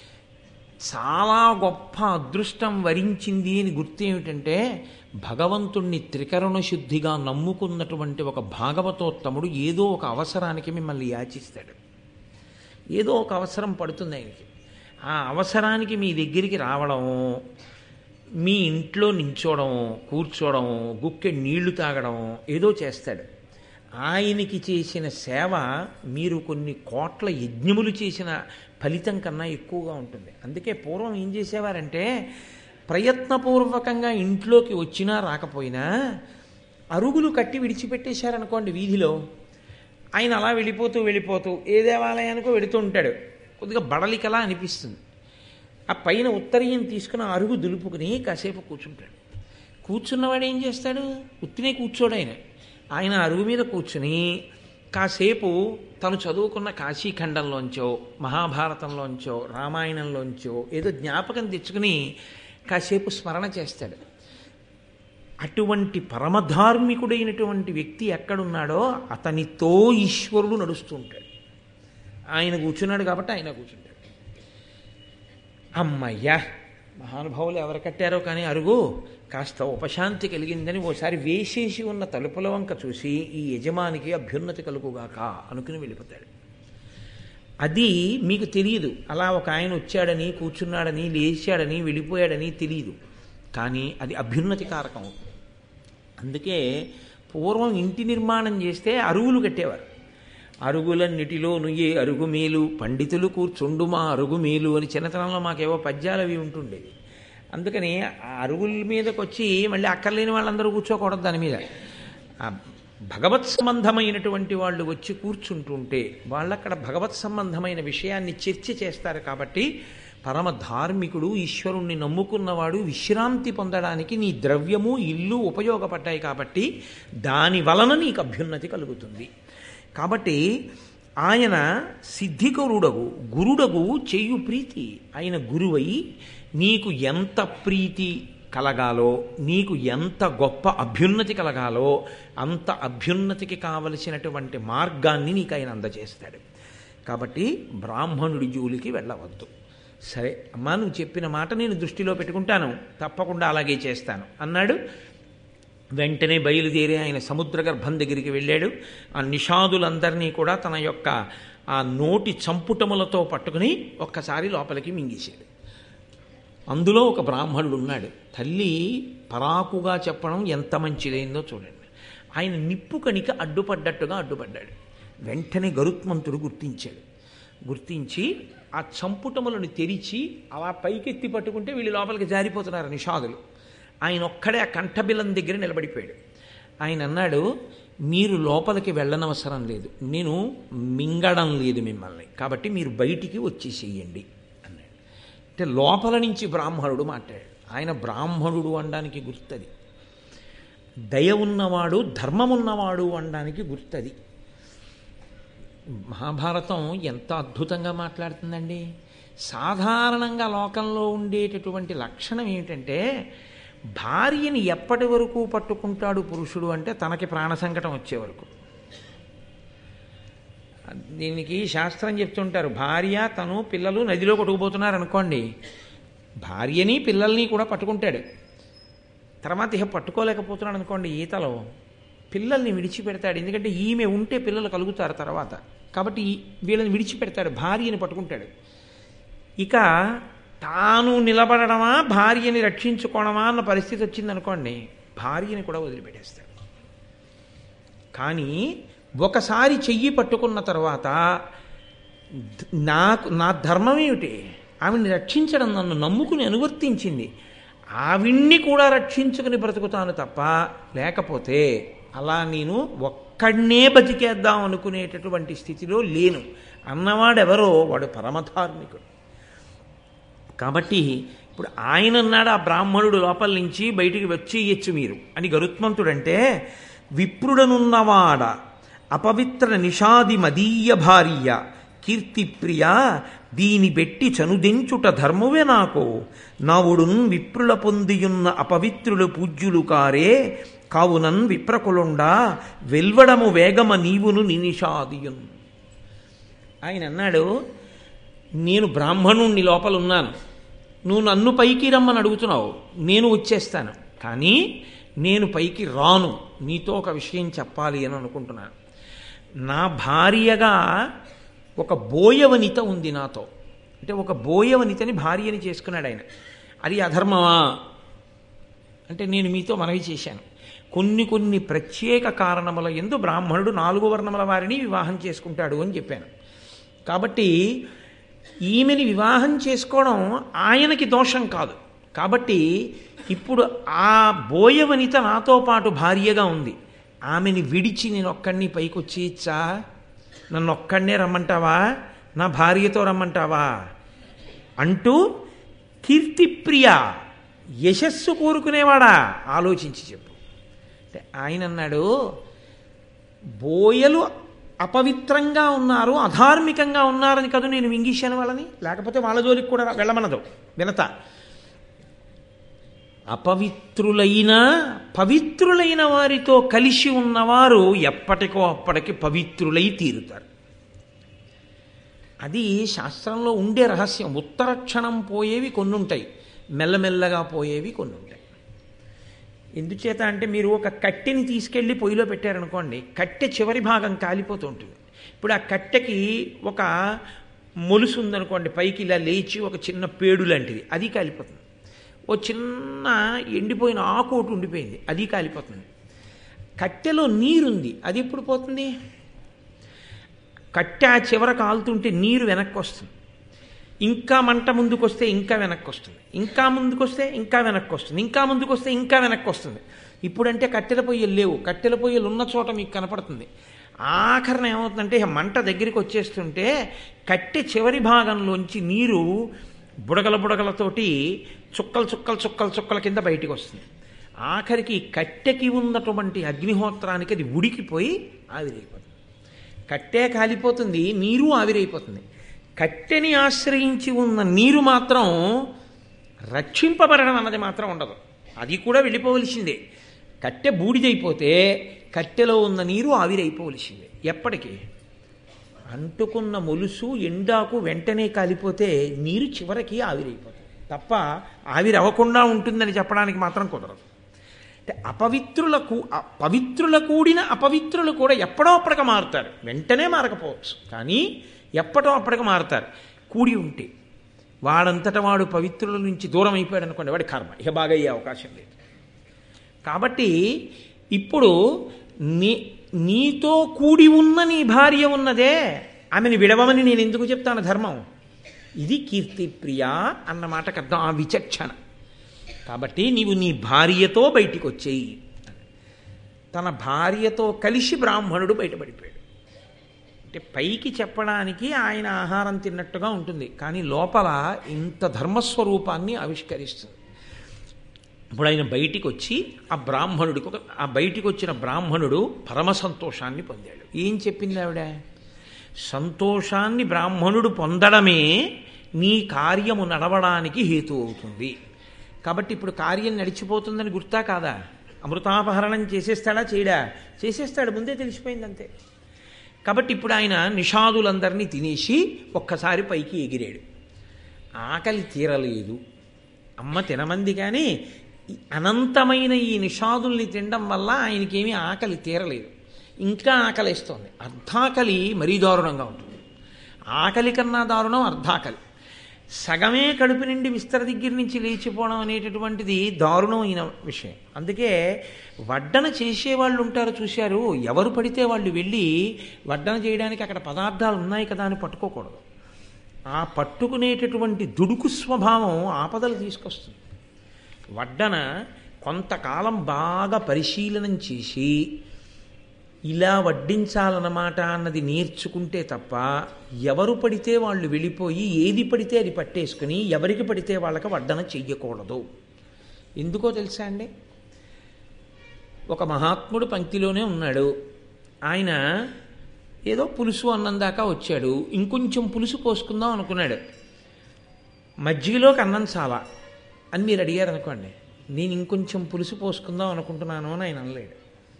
చాలా గొప్ప అదృష్టం వరించింది అని గుర్తు ఏమిటంటే, భగవంతుణ్ణి త్రికరణ శుద్ధిగా నమ్ముకున్నటువంటి ఒక భాగవతోత్తముడు ఏదో ఒక అవసరానికి మిమ్మల్ని యాచిస్తాడు. ఏదో ఒక అవసరం పడుతుంది ఆయనకి. ఆ అవసరానికి మీ దగ్గరికి రావడం, మీ ఇంట్లో నించోవడమో కూర్చోవడమో గుక్కె నీళ్లు తాగడమో ఏదో చేస్తాడు. ఆయనకి చేసిన సేవ మీరు కొన్ని కోట్ల యజ్ఞములు చేసిన ఫలితం కన్నా ఎక్కువగా ఉంటుంది. అందుకే పూర్వం ఏం చేసేవారంటే ప్రయత్నపూర్వకంగా ఇంట్లోకి వచ్చినా రాకపోయినా అరుగులు కట్టి విడిచిపెట్టేశారనుకోండి వీధిలో, ఆయన అలా వెళ్ళిపోతూ వెళ్ళిపోతూ ఏ దేవాలయానికో వెళుతూ ఉంటాడు. కొద్దిగా బడలికలా అనిపిస్తుంది. ఆ పైన ఉత్తరీయం తీసుకుని అరుగు దులుపుకుని కాసేపు కూర్చుంటాడు. కూర్చున్నవాడు ఏం చేస్తాడు? ఉత్తినే కూర్చోడు ఆయన. ఆయన అరుగు మీద కూర్చుని కాసేపు తను చదువుకున్న కాశీఖండంలోంచో మహాభారతంలోంచో రామాయణంలోంచో ఏదో జ్ఞాపకం తెచ్చుకుని కాసేపు స్మరణ చేస్తాడు. అటువంటి పరమధార్మికుడైనటువంటి వ్యక్తి ఎక్కడున్నాడో అతనితో ఈశ్వరుడు నడుస్తూ ఉంటాడు. ఆయన కూర్చున్నాడు కాబట్టి ఆయన కూర్చుంటాడు. అమ్మయ్యా, మహానుభావులు ఎవరు కట్టారో కానీ అరుగు కాస్త ఉపశాంతి కలిగిందని ఓసారి వేసేసి ఉన్న తలుపుల వంక చూసి ఈ యజమానికి అభ్యున్నతి కలుగుగాక అనుకుని వెళ్ళిపోతాడు. అది మీకు తెలియదు. అలా ఒక ఆయన వచ్చాడని కూర్చున్నాడని లేచాడని వెళ్ళిపోయాడని తెలియదు. కానీ అది అభ్యున్నతి కారకం. అందుకే పూర్వం ఇంటి నిర్మాణం చేస్తే అరుగులు కట్టేవారు. అరుగులన్నిటిలో నుయ్యే అరుగు మేలు పండితులు కూర్చుండుమా అరుగు మేలు అని చిన్నతనంలో మాకేవో పద్యాలు అవి ఉంటుండేవి. అందుకని ఆ అరుగుల మీదకి వచ్చి మళ్ళీ అక్కర్లేని వాళ్ళందరూ కూర్చోకూడదు దాని మీద. ఆ భగవత్ సంబంధమైనటువంటి వాళ్ళు వచ్చి కూర్చుంటుంటే వాళ్ళక్కడ భగవత్ సంబంధమైన విషయాన్ని చర్చ చేస్తారు. కాబట్టి పరమ ధార్మికుడు ఈశ్వరుణ్ణి నమ్ముకున్నవాడు విశ్రాంతి పొందడానికి నీ ద్రవ్యము ఇల్లు ఉపయోగపడ్డాయి కాబట్టి దాని వలన నీకు అభ్యున్నతి కలుగుతుంది. కాబట్టి ఆయన సిద్ధికరుడగు గురుడగు చేయు ప్రీతి. ఆయన గురువై నీకు ఎంత ప్రీతి కలగాలో నీకు ఎంత గొప్ప అభ్యున్నతి కలగాలో అంత అభ్యున్నతికి కావలసినటువంటి మార్గాన్ని నీకు ఆయన అందజేస్తాడు. కాబట్టి బ్రాహ్మణుడి జోలికి వెళ్ళవద్దు. సరే అమ్మా, నువ్వు చెప్పిన మాట నేను దృష్టిలో పెట్టుకుంటాను, తప్పకుండా అలాగే చేస్తాను అన్నాడు. వెంటనే బయలుదేరి ఆయన సముద్ర గర్భం దగ్గరికి వెళ్ళాడు. ఆ నిషాదులందరినీ కూడా తన యొక్క ఆ నోటి చంపుటములతో పట్టుకుని ఒక్కసారి లోపలికి మింగేశాడు. అందులో ఒక బ్రాహ్మణుడు ఉన్నాడు. తల్లి పరాకుగా చెప్పడం ఎంత మంచిదైందో చూడండి. ఆయన నిప్పు కణిక అడ్డుపడ్డట్టుగా అడ్డుపడ్డాడు. వెంటనే గరుత్మంతుడు గుర్తించాడు. గుర్తించి ఆ చంపుటములను తెరిచి అలా పైకెత్తి పట్టుకుంటే వీళ్ళు లోపలికి జారిపోతున్నారు నిషాదులు. ఆయన ఒక్కడే ఆ కంఠబిలం దగ్గర నిలబడిపోయాడు. ఆయన అన్నాడు, మీరు లోపలికి వెళ్ళనవసరం లేదు, నేను మింగడం లేదు మిమ్మల్ని, కాబట్టి మీరు బయటికి వచ్చేసేయండి అన్నాడు. అంటే లోపల నుంచి బ్రాహ్మణుడు మాట్లాడాడు. ఆయన బ్రాహ్మణుడు అనడానికి గుర్తది. దయ ఉన్నవాడు ధర్మమున్నవాడు అనడానికి గుర్తది. మహాభారతం ఎంత అద్భుతంగా మాట్లాడుతుందండి. సాధారణంగా లోకంలో ఉండేటటువంటి లక్షణం ఏమిటంటే భార్యని ఎప్పటి వరకు పట్టుకుంటాడు పురుషుడు అంటే తనకి ప్రాణ సంకటం వచ్చే వరకు. దీనికి శాస్త్రం చెప్తుంటారు, భార్య తను పిల్లలు నదిలో కొట్టుకుపోతున్నారు అనుకోండి, భార్యని పిల్లల్ని కూడా పట్టుకుంటాడు. తర్వాత ఇక పట్టుకోలేకపోతున్నాడు అనుకోండి ఈతలో, పిల్లల్ని విడిచిపెడతాడు. ఎందుకంటే ఈమె ఉంటే పిల్లలు కలుగుతారు తర్వాత, కాబట్టి వీళ్ళని విడిచిపెడతాడు, భార్యని పట్టుకుంటాడు. ఇక తాను నిలబడమా భార్యని రక్షించుకోవడమా అన్న పరిస్థితి వచ్చిందనుకోండి, భార్యని కూడా వదిలిపెట్టేస్తాడు. కానీ ఒకసారి చెయ్యి పట్టుకున్న తర్వాత నాకు నా ధర్మం ఏమిటి, ఆవిడ్ని రక్షించడం, నన్ను నమ్ముకుని అనువర్తించింది, ఆవిడ్ని కూడా రక్షించుకుని బ్రతుకుతాను తప్ప, లేకపోతే అలా నేను ఒక్కడనే బతికేద్దాం అనుకునేటటువంటి స్థితిలో లేను అన్నవాడెవరో వాడు పరమధార్మికుడు. కాబట్టి ఇప్పుడు ఆయన అన్నాడు, ఆ బ్రాహ్మణుడు లోపల నుంచి బయటికి వచ్చేయచ్చు మీరు అని గరుత్మంతుడంటే, విప్రుడనున్నవాడ అపవిత్ర నిషాది మదీయ భార్య కీర్తిప్రియ దీని బెట్టి చనుదెంచుట ధర్మవే నాకు, నావుడున్ విప్రుల పొందియున్న అపవిత్రులు పూజ్యులు కారే, కావునన్ విప్రకులుండా వెల్వడము వేగమ నీవును నినిషాదియున్. ఆయన అన్నాడు, నేను బ్రాహ్మణుణ్ణి లోపల ఉన్నాను, నువ్వు నన్ను పైకి రమ్మని అడుగుతున్నావు, నేను వచ్చేస్తాను, కానీ నేను పైకి రాను, నీతో ఒక విషయం చెప్పాలి అని అనుకుంటున్నాను. నా భార్యగా ఒక బోయవనిత ఉంది నాతో, అంటే ఒక బోయవనితని భార్యని చేసుకున్నాడు ఆయన. అది అధర్మమా అంటే నేను మీతో మనవి చేశాను, కొన్ని కొన్ని ప్రత్యేక కారణముల యందు బ్రాహ్మణుడు నాలుగు వర్ణముల వారిని వివాహం చేసుకుంటాడు అని చెప్పాను. కాబట్టి ఈమెని వివాహం చేసుకోవడం ఆయనకి దోషం కాదు. కాబట్టి ఇప్పుడు ఆ బోయవనిత నాతో పాటు భార్యగా ఉంది, ఆమెని విడిచి నేను ఒక్కడిని పైకి వచ్చి ఇచ్చా, నన్ను ఒక్కడనే రమ్మంటావా, నా భార్యతో రమ్మంటావా అంటూ కీర్తిప్రియ, యశస్సు కోరుకునేవాడా, ఆలోచించి చెప్పు. అంటే ఆయన అన్నాడు, బోయలు అపవిత్రంగా ఉన్నారు, అధార్మికంగా ఉన్నారని కదా నేను మింగేశాను వాళ్ళని, లేకపోతే వాళ్ళ జోలికి కూడా వెళ్ళమనదు వినత. అపవిత్రులైన పవిత్రులైన వారితో కలిసి ఉన్నవారు ఎప్పటికో అప్పటికి పవిత్రులై తీరుతారు. అది శాస్త్రంలో ఉండే రహస్యం. ఉత్తర క్షణం పోయేవి కొన్ని ఉంటాయి, మెల్లమెల్లగా పోయేవి కొన్ని ఉంటాయి. ఎందుచేత అంటే మీరు ఒక కట్టెని తీసుకెళ్ళి పొయ్యిలో పెట్టారనుకోండి, కట్టె చివరి భాగం కాలిపోతూ ఉంటుంది. ఇప్పుడు ఆ కట్టెకి ఒక మొలుసు ఉందనుకోండి, పైకి ఇలా లేచి ఒక చిన్న పేడు లాంటిది, అది కాలిపోతుంది. ఓ చిన్న ఎండిపోయిన ఆకు ఒకటి ఉండిపోయింది, అది కాలిపోతుంది. కట్టెలో నీరుంది, అది ఎప్పుడు పోతుంది? కట్టె ఆ చివర కాలుతుంటే నీరు వెనక్కి వస్తుంది, ఇంకా మంట ముందుకు వస్తే ఇంకా వెనక్కి వస్తుంది, ఇంకా ముందుకు వస్తే ఇంకా వెనక్కి వస్తుంది, ఇంకా ముందుకు వస్తే ఇంకా వెనక్కి వస్తుంది. ఇప్పుడంటే కట్టెల పొయ్యలు లేవు, కట్టెల పొయ్యలు ఉన్న చోట మీకు కనపడుతుంది. ఆఖరణ ఏమవుతుందంటే మంట దగ్గరికి వచ్చేస్తుంటే కట్టె చివరి భాగంలోంచి నీరు బుడగల బుడగలతోటి చుక్కలు చుక్కలు చుక్కలు చుక్కల కింద బయటికి వస్తుంది. ఆఖరికి కట్టెకి ఉన్నటువంటి అగ్నిహోత్రానికి అది ఉడికిపోయి ఆవిరైపోతుంది. కట్టె కాలిపోతుంది, నీరు ఆవిరైపోతుంది. కట్టెని ఆశ్రయించి ఉన్న నీరు మాత్రం రక్షింపబడడం అన్నది మాత్రం ఉండదు, అది కూడా వెళ్ళిపోవలసిందే. కట్టె బూడిదైపోతే కట్టెలో ఉన్న నీరు ఆవిరైపోవలసిందే. ఎప్పటికీ అంటుకున్న మొలుసు ఎండాకు వెంటనే కాలిపోతే నీరు చివరికి ఆవిరైపోతుంది తప్ప ఆవిరవ్వకుండా ఉంటుందని చెప్పడానికి మాత్రం కుదరదు. అంటే అపవిత్రులకు పవిత్రుల కూడిన అపవిత్రులు కూడా ఎప్పుడో అప్పటికి మారుతారు, వెంటనే మారకపోవచ్చు, కానీ ఎప్పటో అప్పటికి మారుతారు. కూడి ఉంటే వాడంతట వాడు పవిత్రుల నుంచి దూరం అయిపోయాడు అనుకోండి, వాడి కర్మ ఇక బాగా అయ్యే అవకాశం లేదు. కాబట్టి ఇప్పుడు నీ నీతో కూడి ఉన్న నీ భార్య ఉన్నదే, ఆమెను విడవమని నేను ఎందుకు చెప్తాను ధర్మం? ఇది కీర్తిప్రియ అన్న మాటకు అర్థం ఆ విచక్షణ. కాబట్టి నీవు నీ భార్యతో బయటికి వచ్చేయి. తన భార్యతో కలిసి బ్రాహ్మణుడు బయటపడిపోయాడు. అంటే పైకి చెప్పడానికి ఆయన ఆహారం తిన్నట్టుగా ఉంటుంది, కానీ లోపల ఇంత ధర్మస్వరూపాన్ని ఆవిష్కరిస్తుంది. ఇప్పుడు ఆయన బయటికి వచ్చి ఆ బ్రాహ్మణుడికి ఒక ఆ బయటికి వచ్చిన బ్రాహ్మణుడు పరమ సంతోషాన్ని పొందాడు. ఏం చెప్పింది ఆవిడ? సంతోషాన్ని బ్రాహ్మణుడు పొందడమే నీ కార్యము నడవడానికి హేతు అవుతుంది. కాబట్టి ఇప్పుడు కార్యం నడిచిపోతుందని గుర్తా కాదా? అమృతాపహరణం చేసేస్తాడా చేయడా? చేసేస్తాడు, ముందే తెలిసిపోయింది అంతే. కాబట్టి ఇప్పుడు ఆయన నిషాదులందరినీ తినేసి ఒక్కసారి పైకి ఎగిరాడు. ఆకలి తీరలేదు, అమ్మ తినమంది, కానీ అనంతమైన ఈ నిషాదుల్ని తినడం వల్ల ఆయనకేమీ ఆకలి తీరలేదు, ఇంకా ఆకలిస్తోంది. అర్ధాకలి మరీ దారుణంగా ఉంటుంది. ఆకలి కన్నా దారుణం అర్ధాకలి. సగమే కడుపు నిండి విస్తర దగ్గర నుంచి లేచిపోవడం అనేటటువంటిది దారుణమైన విషయం. అందుకే వడ్డన చేసేవాళ్ళు ఉంటారు చూశారు, ఎవరు పడితే వాళ్ళు వెళ్ళి వడ్డన చేయడానికి అక్కడ పదార్థాలు ఉన్నాయి కదా అని పట్టుకోకూడదు. ఆ పట్టుకునేటటువంటి దుడుకు స్వభావం ఆపదలు తీసుకొస్తుంది. వడ్డన కొంతకాలం బాగా పరిశీలనం చేసి ఇలా వడ్డించాలన్నమాట అన్నది నేర్చుకుంటే తప్ప ఎవరు పడితే వాళ్ళు వెళ్ళిపోయి ఏది పడితే అది పట్టేసుకుని ఎవరికి పడితే వాళ్ళకి వడ్డన చెయ్యకూడదు. ఎందుకో తెలుసా అండి? ఒక మహాత్ముడు పంక్తిలోనే ఉన్నాడు. ఆయన ఏదో పులుసు అన్నం దాకా వచ్చాడు, ఇంకొంచెం పులుసు పోసుకుందాం అనుకున్నాడు. మజ్జిగలోకి అన్నం చాలా అని మీరు అడిగారు అనుకోండి, నేను ఇంకొంచెం పులుసు పోసుకుందాం అనుకుంటున్నాను అని ఆయన అనలేడు.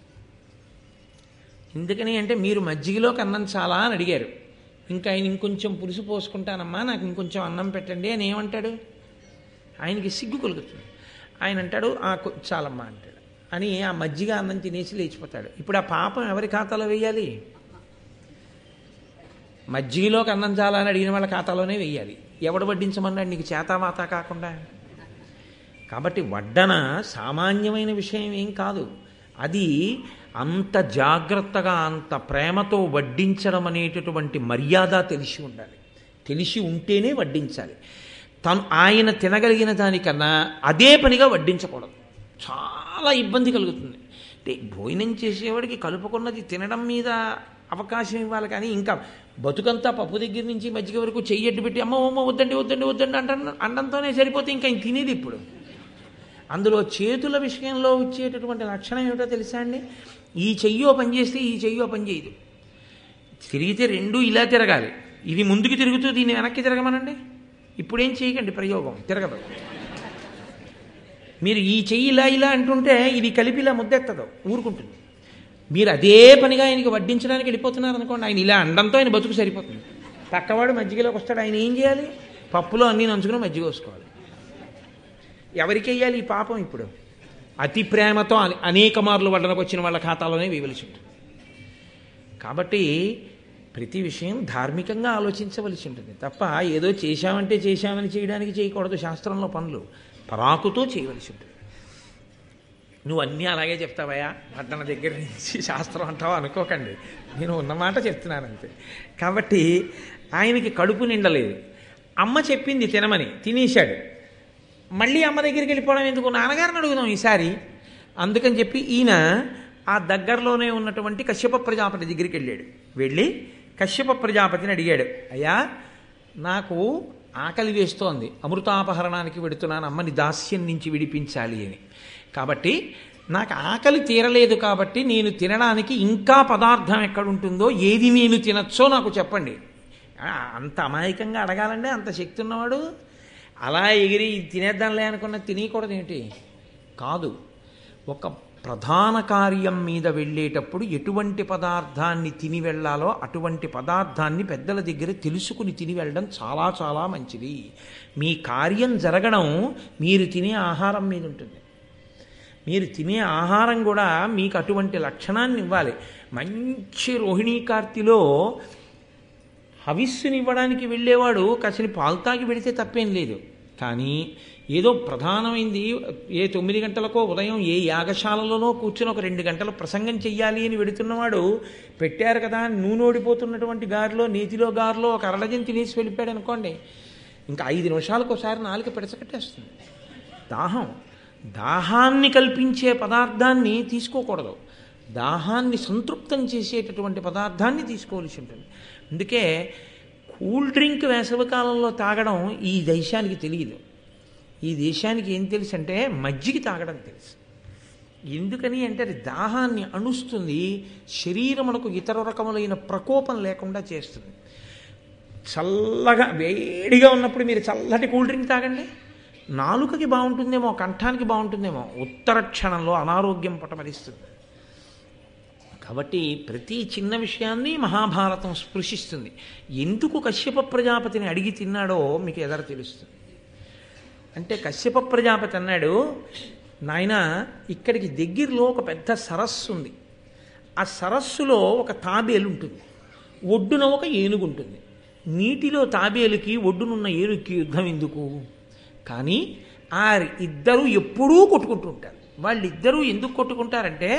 ఎందుకని అంటే మీరు మజ్జిగలోకి అన్నం చాలా అని అడిగారు, ఇంకా ఆయన ఇంకొంచెం పులుసు పోసుకుంటానమ్మా, నాకు ఇంకొంచెం అన్నం పెట్టండి అని ఏమంటాడు? ఆయనకి సిగ్గు కలుగుతుంది. ఆయన అంటాడు ఆ చాలమ్మా అంటాడు అని ఆ మజ్జిగ అన్నం తినేసి లేచిపోతాడు. ఇప్పుడు ఆ పాపం ఎవరి ఖాతాలో వేయాలి? మజ్జిగలోకి అన్నం చాలా అని అడిగిన వాళ్ళ ఖాతాలోనే వేయాలి. ఎవడు వడ్డించమన్నాడు నీకు చేతావాత కాకుండా? కాబట్టి వడ్డన సామాన్యమైన విషయం ఏం కాదు. అది అంత జాగ్రత్తగా అంత ప్రేమతో వడ్డించడం అనేటటువంటి మర్యాద తెలిసి ఉండాలి. తెలిసి ఉంటేనే వడ్డించాలి. తను ఆయన తినగలిగిన దానికన్నా అదే పనిగా వడ్డించకూడదు. చాలా ఇబ్బంది కలుగుతుంది. అంటే భోజనం చేసేవాడికి కలుపుకున్నది తినడం మీద అవకాశం ఇవ్వాలి. కానీ ఇంకా బతుకంతా పప్పు దగ్గర నుంచి మజ్జిగ వరకు చెయ్యడ్డు పెట్టి అమ్మ అమ్మ వద్దండి వద్దండి వద్దండి అంట అండంతోనే సరిపోతే ఇంకా ఇంక తినేది. ఇప్పుడు అందులో చేతుల విషయంలో వచ్చేటటువంటి లక్షణం ఏమిటో తెలుసా అండి? ఈ చెయ్యో పని చేస్తే ఈ చెయ్యో పని చేయదు. తిరిగితే రెండు ఇలా తిరగాలి. ఇది ముందుకు తిరుగుతూ దీన్ని వెనక్కి తిరగమనండి. ఇప్పుడేం చేయకండి, ప్రయోగం తిరగదు. మీరు ఈ చెయ్యి ఇలా ఇలా అంటుంటే ఇది కలిపి ఇలా ముద్దెత్తదు, ఊరుకుంటుంది. మీరు అదే పనిగా ఆయనకి వడ్డించడానికి వెళ్ళిపోతున్నారు అనుకోండి, ఆయన ఇలా అండంతో ఆయన బతుకు సరిపోతుంది. పక్కవాడు మజ్జిగలోకి వస్తాడు, ఆయన ఏం చేయాలి? పప్పులో అన్నీ నంచుకుని మజ్జిగ వేసుకోవాలి. ఎవరికి వెయ్యాలి ఈ పాపం? ఇప్పుడు అతి ప్రేమతో అనేక మార్లు వడ్డనకు వచ్చిన వాళ్ళ ఖాతాలోనే వేయవలసి ఉంటుంది. కాబట్టి ప్రతి విషయం ధార్మికంగా ఆలోచించవలసి ఉంటుంది తప్ప ఏదో చేశామంటే చేశామని చేయడానికి చేయకూడదు. శాస్త్రంలో పనులు పరాకుతో చేయవలసి ఉంటుంది. నువ్వు అన్నీ అలాగే చెప్తావయ్యా వడ్డన దగ్గర నుంచి శాస్త్రం అంటావా అనుకోకండి, నేను ఉన్నమాట చెప్తున్నాను అంతే. కాబట్టి ఆయనకి కడుపు నిండలేదు. అమ్మ చెప్పింది తినమని, తినేశాడు. మళ్ళీ అమ్మ దగ్గరికి వెళ్ళిపోవడం ఎందుకు? నాన్నగారిని అడుగుదాం ఈసారి. అందుకని చెప్పి ఈయన ఆ దగ్గరలోనే ఉన్నటువంటి కశ్యప ప్రజాపతి దగ్గరికి వెళ్ళాడు. వెళ్ళి కశ్యప ప్రజాపతిని అడిగాడు, అయ్యా నాకు ఆకలి వేస్తోంది, అమృతాపహరణానికి వెడుతున్నాను, అమ్మని దాస్యం నుంచి విడిపించాలి అని. కాబట్టి నాకు ఆకలి తీరలేదు, కాబట్టి నేను తినడానికి ఇంకా పదార్థం ఎక్కడుంటుందో, ఏది నేను తినచ్చో నాకు చెప్పండి. అంత అమాయకంగా అడగాలంటే అంత శక్తి ఉన్నవాడు అలా ఎగిరి తినేద్దాంలే అనుకున్న తినేయకూడదు ఏంటి? కాదు. ఒక ప్రధాన కార్యం మీద వెళ్ళేటప్పుడు ఎటువంటి పదార్థాన్ని తిని వెళ్ళాలో అటువంటి పదార్థాన్ని పెద్దల దగ్గర తెలుసుకుని తిని వెళ్ళడం చాలా చాలా మంచిది. మీ కార్యం జరగడం మీరు తినే ఆహారం మీద ఉంటుంది. మీరు తినే ఆహారం కూడా మీకు అటువంటి లక్షణాన్ని ఇవ్వాలి. మంచి రోహిణీ కార్తెలో హవిస్సునివ్వడానికి వెళ్ళేవాడు కాసిన పాలు తాగి వెడితే తప్పేం లేదు. కానీ ఏదో ప్రధానమైంది ఏ తొమ్మిది గంటలకో ఉదయం ఏ యాగశాలలోనో కూర్చుని ఒక రెండు గంటలు ప్రసంగం చెయ్యాలి అని వెడుతున్నవాడు పెట్టారు కదా నూనె ఓడిపోతున్నటువంటి గారిలో నేతిలో గారిలో ఒక అరడజన్ తినేసి వెళ్ళిపోయాడు అనుకోండి, ఇంకా ఐదు నిమిషాలకు ఒకసారి నాలుక పిడచకట్టేస్తుంది. దాహం దాహాన్ని కల్పించే పదార్థాన్ని తీసుకోకూడదు. దాహాన్ని సంతృప్తం చేసేటటువంటి పదార్థాన్ని తీసుకోవాల్సి ఉంటుంది. అందుకే కూల్ డ్రింక్ వేసవికాలంలో తాగడం ఈ దేశానికి తెలియదు. ఈ దేశానికి ఏం తెలుసు అంటే మజ్జిగ తాగడం తెలుసు. ఎందుకని అంటే అది దాహాన్ని అణుస్తుంది, శరీరమునకు ఇతర రకములైన ప్రకోపం లేకుండా చేస్తుంది. చల్లగా వేడిగా ఉన్నప్పుడు మీరు చల్లటి కూల్ డ్రింక్ తాగండి, నాలుకకి బాగుంటుందేమో, కంఠానికి బాగుంటుందేమో, ఉత్తర క్షణంలో అనారోగ్యం పటమరిస్తుంది. కాబట్టి ప్రతి చిన్న విషయాన్ని మహాభారతం స్పృశిస్తుంది. ఎందుకు కశ్యప ప్రజాపతిని అడిగి తిన్నాడో మీకు ఎదర తెలుస్తుంది. అంటే కశ్యప ప్రజాపతి అన్నాడు, నాయన ఇక్కడికి దగ్గరలో ఒక పెద్ద సరస్సు ఉంది. ఆ సరస్సులో ఒక తాబేలు ఉంటుంది, ఒడ్డున ఒక ఏనుగు ఉంటుంది. నీటిలో తాబేలుకి ఒడ్డునున్న ఏనుగుకి యుద్ధం ఎందుకు? కానీ ఆ ఇద్దరూ ఎప్పుడూ కొట్టుకుంటూ ఉంటారు. వాళ్ళిద్దరూ ఎందుకు కొట్టుకుంటారంటే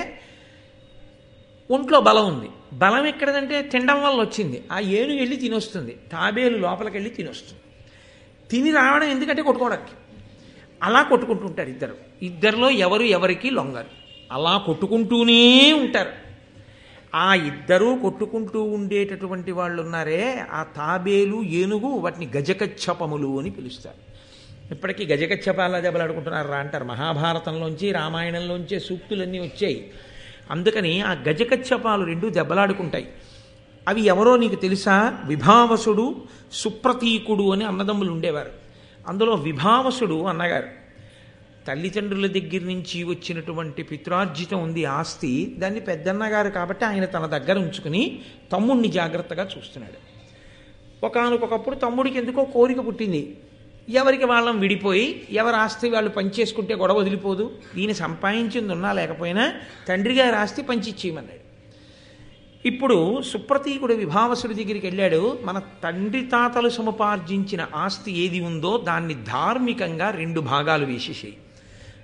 ఒంట్లో బలం ఉంది. బలం ఎక్కడదంటే తినడం వల్ల వచ్చింది. ఆ ఏనుగు వెళ్ళి తినొస్తుంది, తాబేలు లోపలికి వెళ్ళి తినొస్తుంది. తిని రావడం ఎందుకంటే కొట్టుకోవడానికి. అలా కొట్టుకుంటుంటారు ఇద్దరు. ఇద్దరిలో ఎవరు ఎవరికి లొంగరు, అలా కొట్టుకుంటూనే ఉంటారు. ఆ ఇద్దరూ కొట్టుకుంటూ ఉండేటటువంటి వాళ్ళు ఉన్నారే, ఆ తాబేలు ఏనుగు, వాటిని గజకచ్చపములు అని పిలుస్తారు. ఇప్పటికీ గజకచ్చపాల దెబ్బలాడుకుంటున్నారు రా అంటారు. మహాభారతంలోంచి రామాయణంలోంచే సూక్తులన్నీ వచ్చాయి. అందుకని ఆ గజకచ్చపాలు రెండు దెబ్బలాడుకుంటాయి. అవి ఎవరో నీకు తెలుసా? విభావసుడు, సుప్రతీకుడు అని అన్నదమ్ములు ఉండేవారు. అందులో విభావసుడు అన్నగారు తల్లిదండ్రుల దగ్గర నుంచి వచ్చినటువంటి పిత్రార్జితం ఉంది ఆస్తి, దాన్ని పెద్దన్నగారు కాబట్టి ఆయన తన దగ్గర ఉంచుకుని తమ్ముడిని జాగ్రత్తగా చూస్తున్నాడు. ఒకానొకప్పుడు తమ్ముడికి ఎందుకో కోరిక పుట్టింది, ఎవరికి వాళ్ళం విడిపోయి ఎవరి ఆస్తి వాళ్ళు పంచేసుకుంటే గొడవ వదిలిపోదు, దీన్ని సంపాదించింది ఉన్నా లేకపోయినా తండ్రి గారి ఆస్తి పంచిచ్చేయమన్నాడు. ఇప్పుడు సుప్రతీకుడు విభావసుడి దగ్గరికి వెళ్ళాడు. మన తండ్రి తాతలు సముపార్జించిన ఆస్తి ఏది ఉందో దాన్ని ధార్మికంగా రెండు భాగాలు వేసేసేయి,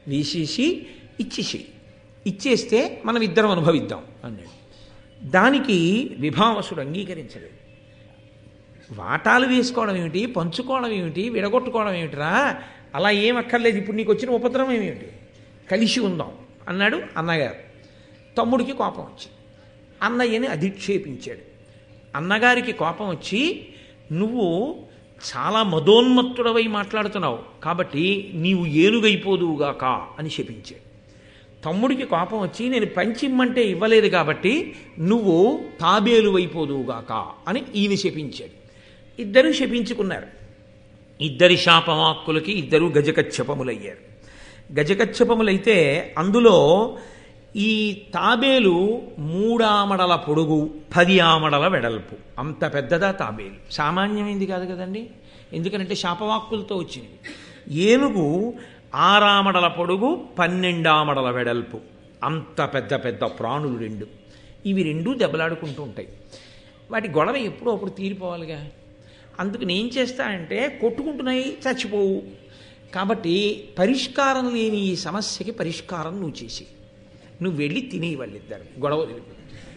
వేసేసి ఇచ్చేసి ఇచ్చేస్తే మనం ఇద్దరం అనుభవిద్దాం అన్నాడు. దానికి విభావసుడు అంగీకరించలేదు. వాటాలు వేసుకోవడం ఏమిటి, పంచుకోవడం ఏమిటి, విడగొట్టుకోవడం ఏమిటిరా, అలా ఏం అక్కర్లేదు, ఇప్పుడు నీకు వచ్చిన ఉపద్రవం ఏమిటి, కలిసి ఉందాం అన్నాడు అన్నగారు. తమ్ముడికి కోపం వచ్చి అన్నయ్యని అధిక్షేపించాడు. అన్నగారికి కోపం వచ్చి, నువ్వు చాలా మదోన్మత్తుడవై మాట్లాడుతున్నావు కాబట్టి నీవు ఏనుగైపోదువుగాక అని శపించాడు. తమ్ముడికి కోపం వచ్చి, నేను పంచిమ్మంటే ఇవ్వలేదు కాబట్టి నువ్వు తాబేలు అయిపోదువుగాక అని ఈయన శపించాడు. ఇద్దరూ శపించుకున్నారు. ఇద్దరి శాపవాక్కులకి ఇద్దరూ గజకచ్చపములయ్యారు. గజకచ్చపములైతే అందులో ఈ తాబేలు మూడామడల పొడుగు, పది ఆమడల వెడల్పు, అంత పెద్దదా తాబేలు, సామాన్యమైంది కాదు కదండి, ఎందుకంటే శాపవాక్కులతో వచ్చింది. ఏనుగు ఆరామడల పొడుగు, పన్నెండామడల వెడల్పు, అంత పెద్ద పెద్ద ప్రాణులు రెండు. ఇవి రెండూ దెబ్బలాడుకుంటూ ఉంటాయి. వాటి గొడవ ఎప్పుడో అప్పుడు తీరిపోవాలిగా. అందుకు నేను చేస్తానంటే కొట్టుకుంటున్నాయి, చచ్చిపోవు. కాబట్టి పరిష్కారం లేని ఈ సమస్యకి పరిష్కారం నువ్వు చేసి నువ్వు వెళ్ళి తినే వాళ్ళిద్దరు గొడవ తెలిపి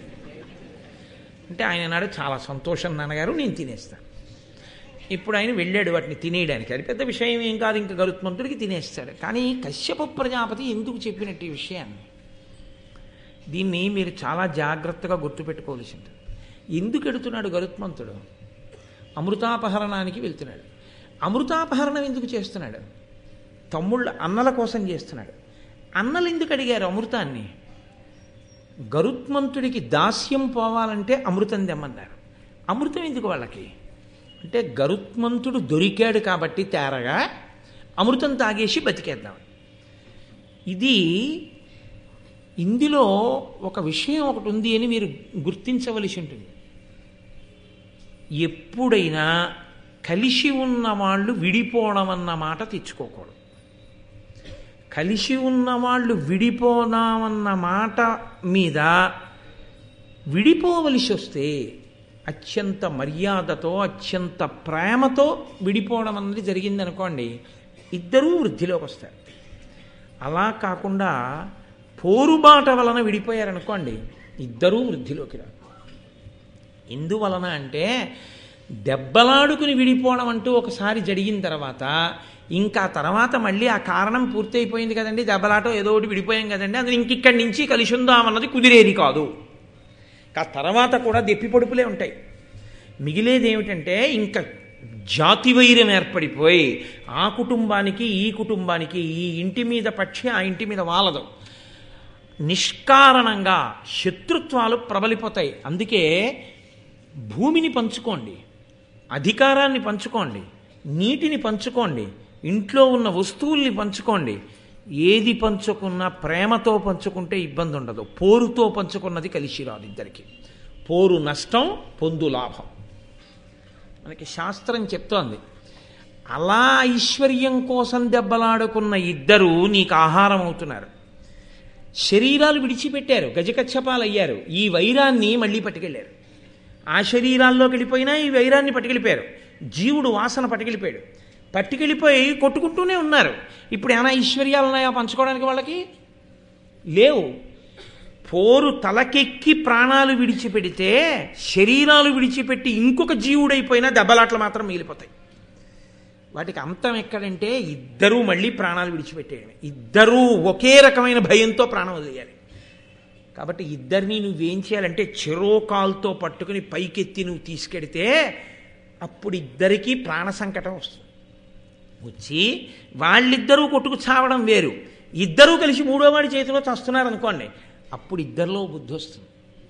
అంటే ఆయన నాడు చాలా సంతోషం నాన్నగారు, నేను తినేస్తాను. ఇప్పుడు ఆయన వెళ్ళాడు వాటిని తినేయడానికి. అది పెద్ద విషయం ఏం కాదు, ఇంకా గరుత్మంతుడికి తినేస్తాడు. కానీ కశ్యప ప్రజాపతి ఎందుకు చెప్పినట్టు ఈ విషయాన్ని, దీన్ని మీరు చాలా జాగ్రత్తగా గుర్తుపెట్టుకోవాల్సి ఉంటుంది. ఎందుకు ఎడుతున్నాడు గరుత్మంతుడు? అమృతాపహరణానికి వెళ్తున్నాడు. అమృతాపహరణం ఎందుకు చేస్తున్నాడు? తమ్ముళ్ళ అన్నల కోసం చేస్తున్నాడు. అన్నలు ఎందుకు అడిగారు అమృతాన్ని? గరుత్మంతుడికి దాస్యం పోవాలంటే అమృతం తెమ్మన్నారు. అమృతం ఎందుకు వాళ్ళకి అంటే, గరుత్మంతుడు దొరికాడు కాబట్టి తేరగా అమృతం తాగేసి బతికేద్దాం. ఇది ఇందులో ఒక విషయం ఒకటి ఉంది అని మీరు గుర్తించవలసి ఉంటుంది. ఎప్పుడైనా కలిసి ఉన్న వాళ్ళు విడిపోవడం అన్న మాట తెచ్చుకోకూడదు. కలిసి ఉన్నవాళ్ళు విడిపోదామన్న మాట మీద విడిపోవలసి వస్తే అత్యంత మర్యాదతో, అత్యంత ప్రేమతో విడిపోవడం అన్నది జరిగిందనుకోండి, ఇద్దరూ వృద్ధిలోకి వస్తారు. అలా కాకుండా పోరుబాట వలన విడిపోయారనుకోండి, ఇద్దరూ వృద్ధిలోకి రారు. ఎందువలన అంటే, దెబ్బలాడుకుని విడిపోవడం అంటూ ఒకసారి జరిగిన తర్వాత ఇంకా తర్వాత మళ్ళీ ఆ కారణం పూర్తయిపోయింది కదండి, దెబ్బలాటో ఏదో ఒకటి విడిపోయాం కదండి, అది ఇంకిక్కడి నుంచి కలిసి ఉందామన్నది కుదిరేది కాదు. ఆ తర్వాత కూడా దెప్పి పొడుపులే ఉంటాయి. మిగిలేది ఏమిటంటే ఇంకా జాతి వైరం ఏర్పడిపోయి ఆ కుటుంబానికి ఈ కుటుంబానికి, ఈ ఇంటి మీద పక్షి ఆ ఇంటి మీద వాలదు, నిష్కారణంగా శత్రుత్వాలు ప్రబలిపోతాయి. అందుకే భూమిని పంచుకోండి, అధికారాన్ని పంచుకోండి, నీటిని పంచుకోండి, ఇంట్లో ఉన్న వస్తువుల్ని పంచుకోండి. ఏది పంచుకున్నా ప్రేమతో పంచుకుంటే ఇబ్బంది ఉండదు. పోరుతో పంచుకున్నది కలిసి రాదు ఇద్దరికి. పోరు నష్టం, పొందు లాభం మనకి శాస్త్రం చెప్తోంది. అలా ఐశ్వర్యం కోసం దెబ్బలాడుకున్న ఇద్దరు నీకు ఆహారం అవుతున్నారు. శరీరాలు విడిచిపెట్టారు, గజకచ్చపాలు అయ్యారు, ఈ వైరాన్ని మళ్ళీ పట్టుకెళ్ళారు. ఆ శరీరాల్లోకి వెళ్ళిపోయినా ఈ వైరాన్ని పట్టుకెళ్ళిపోయారు. జీవుడు వాసన పట్టుకెళ్ళిపోయాడు. పట్టుకెళ్ళిపోయి కొట్టుకుంటూనే ఉన్నారు. ఇప్పుడు ఏమైనా ఐశ్వర్యాలు ఉన్నాయా పంచుకోవడానికి? వాళ్ళకి లేవు. పోరు తలకెక్కి ప్రాణాలు విడిచిపెడితే, శరీరాలు విడిచిపెట్టి ఇంకొక జీవుడైపోయినా దెబ్బలాట్లు మాత్రం మిగిలిపోతాయి. వాటికి అంతం ఎక్కడంటే ఇద్దరూ మళ్ళీ ప్రాణాలు విడిచిపెట్టేయడమే. ఇద్దరూ ఒకే రకమైన భయంతో ప్రాణం వదిలేయాలి. కాబట్టి ఇద్దరిని నువ్వేం చేయాలంటే చెరోకాల్తో పట్టుకుని పైకెత్తి నువ్వు తీసుకెడితే అప్పుడు ఇద్దరికీ ప్రాణ సంకటం వస్తుంది. వచ్చి వాళ్ళిద్దరూ కొట్టుకు చావడం వేరు, ఇద్దరూ కలిసి మూడోవాడి చేతిలో చస్తున్నారు అనుకోండి, అప్పుడు ఇద్దరిలో బుద్ధి వస్తుంది.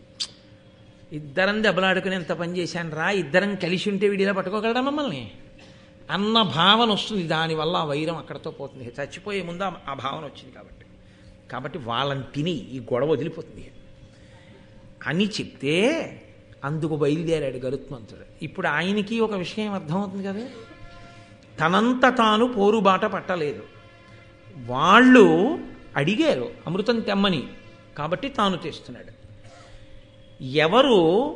ఇద్దరం దెబ్బలాడుకుని ఎంత పని చేశాను రా, ఇద్దరం కలిసి ఉంటే వీడిలా పట్టుకోగలడా మమ్మల్ని అన్న భావన వస్తుంది. దానివల్ల ఆ వైరం అక్కడతో పోతుంది. చచ్చిపోయే ముందు ఆ భావన వచ్చింది కాబట్టి కాబట్టి వాళ్ళని తిని ఈ గొడవ వదిలిపోతుంది అని చెప్తే అందుకు బయలుదేరాడు గరుత్మంతుడు. ఇప్పుడు ఆయనకి ఒక విషయం అర్థమవుతుంది కదా, తనంత తాను పోరుబాట పట్టలేదు. వాళ్ళు అడిగారు అమృతం తెమ్మని, కాబట్టి తాను తెస్తున్నాడు. ఎవరు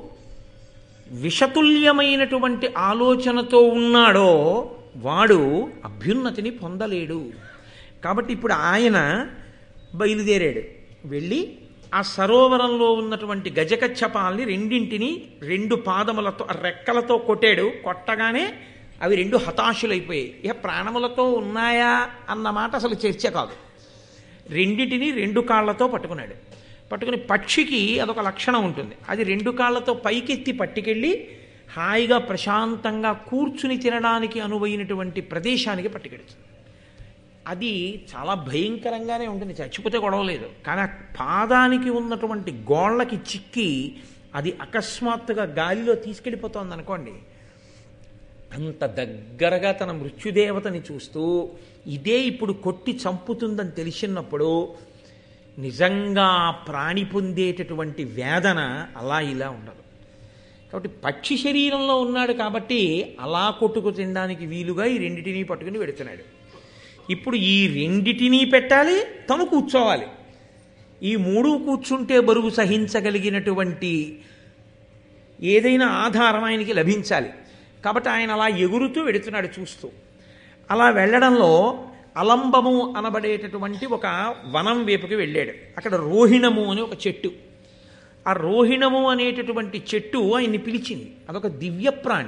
విషతుల్యమైనటువంటి ఆలోచనతో ఉన్నాడో వాడు అభ్యున్నతిని పొందలేడు. కాబట్టి ఇప్పుడు ఆయన బయలుదేరాడు. వెళ్ళి ఆ సరోవరంలో ఉన్నటువంటి గజకచ్చపాల్ని రెండింటిని రెండు పాదములతో రెక్కలతో కొట్టాడు. కొట్టగానే అవి రెండు హతాశులైపోయాయి. ఇక ప్రాణములతో ఉన్నాయా అన్నమాట అసలు చర్చ కాదు. రెండింటిని రెండు కాళ్లతో పట్టుకున్నాడు. పట్టుకుని పక్షికి అదొక లక్షణం ఉంటుంది. అది రెండు కాళ్లతో పైకెత్తి పట్టుకెళ్ళి హాయిగా ప్రశాంతంగా కూర్చుని తినడానికి అనువైనటువంటి ప్రదేశానికి పట్టుకెడుతుంది. అది చాలా భయంకరంగానే ఉంటుంది, చచ్చిపోతే గొడవలేదు. కానీ ఆ పాదానికి ఉన్నటువంటి గోళ్ళకి చిక్కి అది అకస్మాత్తుగా గాలిలో తీసుకెళ్ళిపోతుంది అనుకోండి. అంత దగ్గరగా తన మృత్యుదేవతని చూస్తూ ఇదే ఇప్పుడు కొట్టి చంపుతుందని తెలిసినప్పుడు నిజంగా ప్రాణి పొందేటటువంటి వేదన అలా ఇలా ఉండదు. కాబట్టి పక్షి శరీరంలో ఉన్నాడు కాబట్టి అలా కొట్టుకు తినడానికి వీలుగా ఈ రెండిటినీ పట్టుకుని పెడుతున్నాడు. ఇప్పుడు ఈ రెండిటినీ పెట్టాలి, తను కూర్చోవాలి. ఈ మూడు కూర్చుంటే బరువు సహించగలిగినటువంటి ఏదైనా ఆధారం ఆయనకి లభించాలి. కాబట్టి ఆయన అలా ఎగురుతూ వెడుతున్నాడు చూస్తూ. అలా వెళ్ళడంలో అలంబము అనబడేటటువంటి ఒక వనం వైపుకి వెళ్ళాడు. అక్కడ రోహిణము అని ఒక చెట్టు. ఆ రోహిణము అనేటటువంటి చెట్టు ఆయన్ని పిలిచింది. అదొక దివ్య ప్రాణి.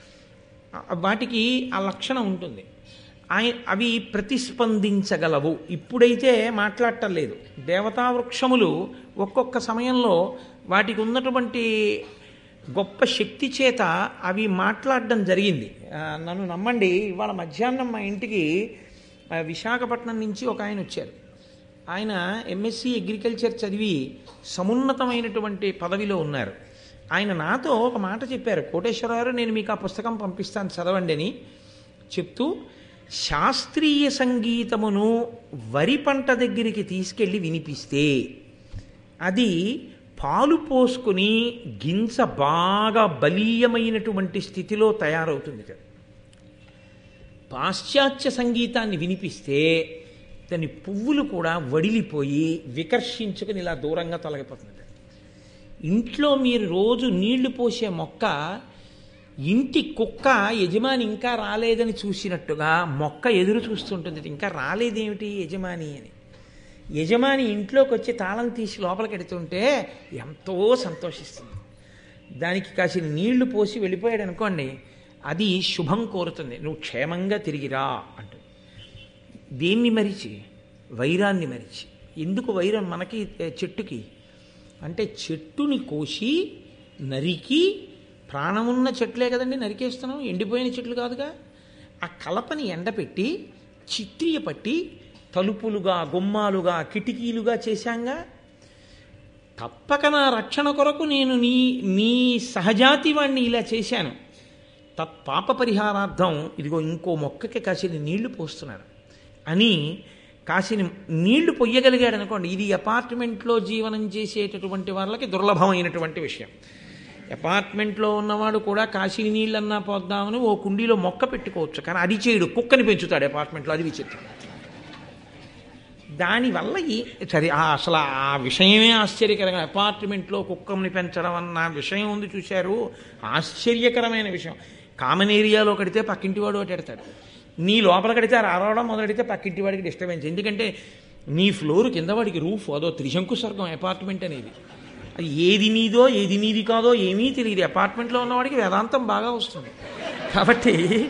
వాటికి ఆ లక్షణం ఉంటుంది. ఆయన అవి ప్రతిస్పందించగలవు. ఇప్పుడైతే మాట్లాడటం లేదు. దేవతా వృక్షములు ఒక్కొక్క సమయంలో వాటికి ఉన్నటువంటి గొప్ప శక్తి చేత అవి మాట్లాడడం జరిగింది. నన్ను నమ్మండి, ఇవాళ మధ్యాహ్నం మా ఇంటికి విశాఖపట్నం నుంచి ఒక ఆయన వచ్చారు. ఆయన ఎంఎస్సి అగ్రికల్చర్ చదివి సమున్నతమైనటువంటి పదవిలో ఉన్నారు. ఆయన నాతో ఒక మాట చెప్పారు, కోటేశ్వరరావు నేను మీకు ఆ పుస్తకం పంపిస్తాను చదవండి అని చెప్తూ, శాస్త్రీయ సంగీతమును వరి పంట దగ్గరికి తీసుకెళ్ళి వినిపిస్తే అది పాలు పోసుకుని గింజ బాగా బలీయమైనటువంటి స్థితిలో తయారవుతుంది. పాశ్చాత్య సంగీతాన్ని వినిపిస్తే దాని పువ్వులు కూడా వడిలిపోయి వికర్షించుకుని ఇలా దూరంగా తొలగిపోతుంది. ఇంట్లో మీరు రోజు నీళ్లు పోసే మొక్క ఇంటి కుక్క యజమాని ఇంకా రాలేదని చూసినట్టుగా మొక్క ఎదురు చూస్తుంటుంది, ఇంకా రాలేదేమిటి యజమాని అని. యజమాని ఇంట్లోకి వచ్చి తాళం తీసి లోపలికి ఎడుతుంటే ఎంతో సంతోషిస్తుంది. దానికి కాసిన నీళ్లు పోసి వెళ్ళిపోయాడు అనుకోండి, అది శుభం కోరుతుంది, నువ్వు క్షేమంగా తిరిగిరా అంటుంది. దేన్ని మరిచి? వైరాన్ని మరిచి. ఎందుకు వైరం మనకి చెట్టుకి అంటే, చెట్టుని కోసి నరికి, ప్రాణమున్న చెట్లే కదండి నరికేస్తున్నాం, ఎండిపోయిన చెట్లు కాదుగా. ఆ కలపని ఎండపెట్టి చిత్రియ పట్టి తలుపులుగా గుమ్మాలుగా కిటికీలుగా చేశాంగా. తప్పక నా రక్షణ కొరకు నేను నీ నీ సహజాతి వాణ్ణి ఇలా చేశాను. తత్పాప పరిహారార్థం ఇదిగో ఇంకో మొక్కకి కాసిన నీళ్లు పోస్తున్నాడు అని కాసిన నీళ్లు పొయ్యగలిగాడు అనుకోండి. ఇది అపార్ట్మెంట్లో జీవనం చేసేటటువంటి వాళ్ళకి దుర్లభమైనటువంటి విషయం. అపార్ట్మెంట్లో ఉన్నవాడు కూడా కాసిన నీళ్ళన్నా పోద్దామని ఓ కుండీలో మొక్క పెట్టుకోవచ్చు, కానీ అది చేయడు, కుక్కని పెంచుతాడు అపార్ట్మెంట్లో. అది విచిత్రం. దానివల్ల ఈ సరే అసలు ఆ విషయమే ఆశ్చర్యకరంగా, అపార్ట్మెంట్లో కుక్కని పెంచడం అన్న విషయం ఉంది చూశారు, ఆశ్చర్యకరమైన విషయం. కామన్ ఏరియాలో కడితే పక్కింటి వాడు ఒకటి ఎడతాడు, నీ లోపల కడితే రావడం మొదలెడితే పక్కింటి వాడికి డిస్టర్బెన్స్. ఎందుకంటే నీ ఫ్లోర్ కింద వాడికి రూఫ్, అదో త్రిశంకు స్వర్గం అపార్ట్మెంట్ అనేది. అది ఏది నీదో ఏది నీది కాదో ఏమీ తెలియదు. అపార్ట్మెంట్లో ఉన్నవాడికి వేదాంతం బాగా వస్తుంది. కాబట్టి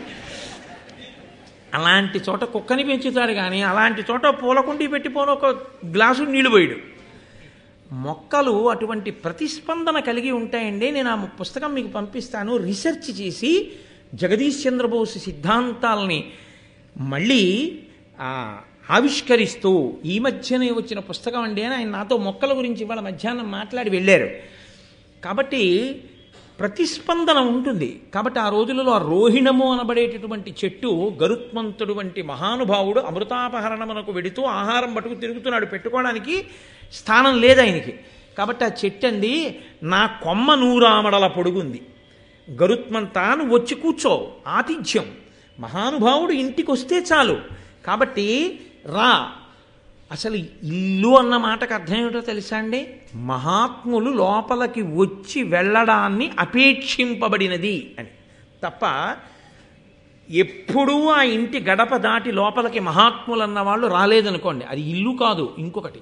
అలాంటి చోట కుక్కని పెంచుతాడు, కానీ అలాంటి చోట పూలకుండి పెట్టిపోను ఒక గ్లాసు నీళ్లు పోయాడు. మొక్కలు అటువంటి ప్రతిస్పందన కలిగి ఉంటాయండి. నేను ఆ పుస్తకం మీకు పంపిస్తాను. రీసెర్చ్ చేసి జగదీష్ చంద్రబోస్ సిద్ధాంతాలని మళ్ళీ ఆవిష్కరిస్తూ ఈ మధ్యనే వచ్చిన పుస్తకం అండి అని ఆయన నాతో మొక్కల గురించి ఇవాళ మధ్యాహ్నం మాట్లాడి వెళ్ళారు. కాబట్టి ప్రతిస్పందన ఉంటుంది. కాబట్టి ఆ రోజులలో ఆ రోహిణము అనబడేటటువంటి చెట్టు, గరుత్మంతుడు వంటి మహానుభావుడు అమృతాపహరణమునకు వెడుతూ ఆహారం పట్టుకు తిరుగుతున్నాడు, పెట్టుకోవడానికి స్థానం లేదు ఆయనకి. కాబట్టి ఆ చెట్టు అండి, నా కొమ్మ నూరామడల పొడుగుంది, గరుత్మంతా నువ్వు వచ్చి కూర్చో, ఆతిథ్యం, మహానుభావుడు ఇంటికి వస్తే చాలు, కాబట్టి రా. అసలు ఇల్లు అన్న మాటకు అర్థం ఏమిటో తెలుసా అండి? మహాత్ములు లోపలికి వచ్చి వెళ్ళడాన్ని అపేక్షింపబడినది అని తప్ప ఎప్పుడూ ఆ ఇంటి గడప దాటి లోపలికి మహాత్ములు అన్న వాళ్ళు రాలేదనుకోండి, అది ఇల్లు కాదు ఇంకొకటి.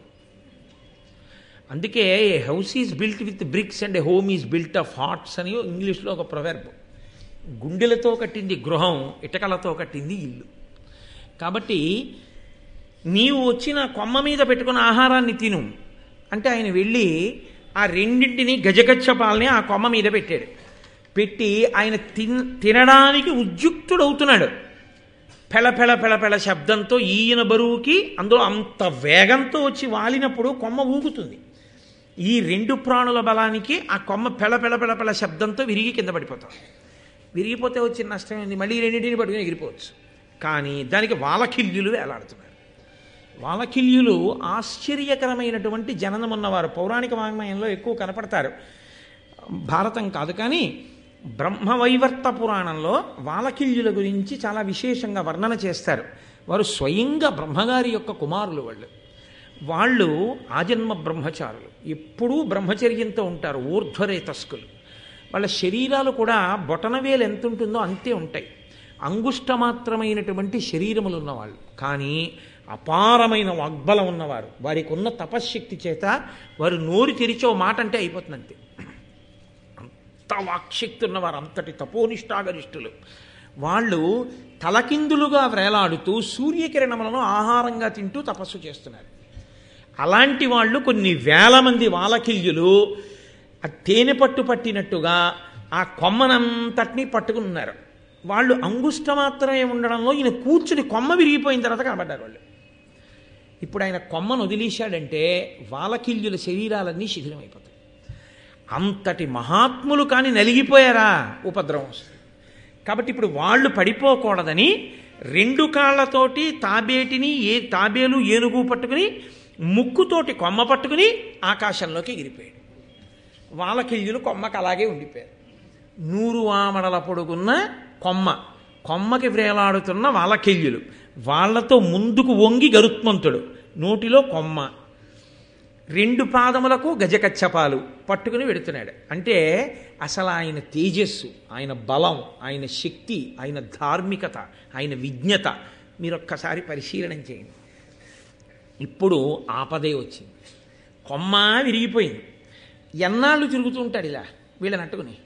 అందుకే a house is built with bricks and a home is built of hearts అని ఇంగ్లీష్లో ఒక ప్రొవెర్బ్. గుండెలతో కట్టింది గృహం, ఇటకలతో కట్టింది ఇల్లు. కాబట్టి నీవు వచ్చిన కొమ్మ మీద పెట్టుకున్న ఆహారాన్ని తిను అంటే ఆయన వెళ్ళి ఆ రెండింటిని గజగచ్చపాలని ఆ కొమ్మ మీద పెట్టాడు. పెట్టి ఆయన తిన్ తినడానికి ఉద్యుక్తుడవుతున్నాడు. పెళ పెళ పెళ పెళ శబ్దంతో ఈయన బరువుకి అందులో అంత వేగంతో వచ్చి వాలినప్పుడు కొమ్మ ఊగుతుంది. ఈ రెండు ప్రాణుల బలానికి ఆ కొమ్మ పెళ పెళ పెళ పెళ శబ్దంతో విరిగి కింద పడిపోతాం. విరిగిపోతే వచ్చిన నష్టం ఏంది? మళ్ళీ రెండింటిని పట్టుకుని ఎగిరిపోవచ్చు. కానీ దానికి వాలకిల్యులు వేలాడుతున్నారు. వాలకిల్యులు ఆశ్చర్యకరమైనటువంటి జననం ఉన్నవారు. పౌరాణిక వాంగ్మయంలో ఎక్కువ కనపడతారు, భారతం కాదు. కానీ బ్రహ్మవైవర్త పురాణంలో వాలకిల్యుల గురించి చాలా విశేషంగా వర్ణన చేస్తారు. వారు స్వయంగా బ్రహ్మగారి యొక్క కుమారులు. వాళ్ళు వాళ్ళు ఆజన్మ బ్రహ్మచారులు, ఎప్పుడూ బ్రహ్మచర్యంతో ఉంటారు. ఊర్ధ్వరేతస్కులు. వాళ్ళ శరీరాలు కూడా బొటనవేలు ఎంత ఉంటుందో అంతే ఉంటాయి. అంగుష్టమాత్రమైనటువంటి శరీరములు ఉన్నవాళ్ళు, కానీ అపారమైన వాగ్బలం ఉన్నవారు. వారికి ఉన్న తపశ్శక్తి చేత వారు నోరు తెరిచో మాట అంటే అయిపోతుంది అంతే. అంత వాక్శక్తి ఉన్నవారు, అంతటి తపోనిష్టాగరిష్ఠులు. వాళ్ళు తలకిందులుగా వేలాడుతూ సూర్యకిరణములను ఆహారంగా తింటూ తపస్సు చేస్తున్నారు. అలాంటి వాళ్ళు కొన్ని వేల మంది వాలకిల్యులు ఆ తేనె పట్టు పట్టినట్టుగా ఆ కొమ్మనంతటినీ పట్టుకుని ఉన్నారు. వాళ్ళు అంగుష్ట మాత్రమే ఉండడంలో ఈయన కూర్చుని కొమ్మ విరిగిపోయిన తర్వాత కనబడ్డారు వాళ్ళు. ఇప్పుడు ఆయన కొమ్మను వదిలేశాడంటే వాలకిల్యుల శరీరాలన్నీ శిథిలమైపోతాయి. అంతటి మహాత్ములు కానీ నలిగిపోయారా ఉపద్రవం వస్తుంది. కాబట్టి ఇప్పుడు వాళ్ళు పడిపోకూడదని రెండు కాళ్లతోటి తాబేటిని ఏ తాబేలు ఏనుగు పట్టుకుని ముక్కుతోటి కొమ్మ పట్టుకుని ఆకాశంలోకి ఎగిరిపోయాడు. వాలకిల్యులు కొమ్మకు అలాగే ఉండిపోయారు. నూరు ఆమడల పొడుగున్న కొమ్మ, కొమ్మకి వ్రేలాడుతున్న వాలకిల్యులు, వాళ్లతో ముందుకు వంగి గరుత్మంతుడు, నోటిలో కొమ్మ, రెండు పాదములకు గజకచ్చపాలు పట్టుకుని వెడుతున్నాడు. అంటే అసలు ఆయన తేజస్సు, ఆయన బలం, ఆయన శక్తి, ఆయన ధార్మికత, ఆయన విజ్ఞత మీరు ఒక్కసారి పరిశీలన చేయండి. ఇప్పుడు ఆపదే వచ్చింది, కొమ్మ విరిగిపోయింది. ఎన్నాళ్ళు తిరుగుతూ ఉంటాడు ఇలా వీళ్ళని అట్టుకుని.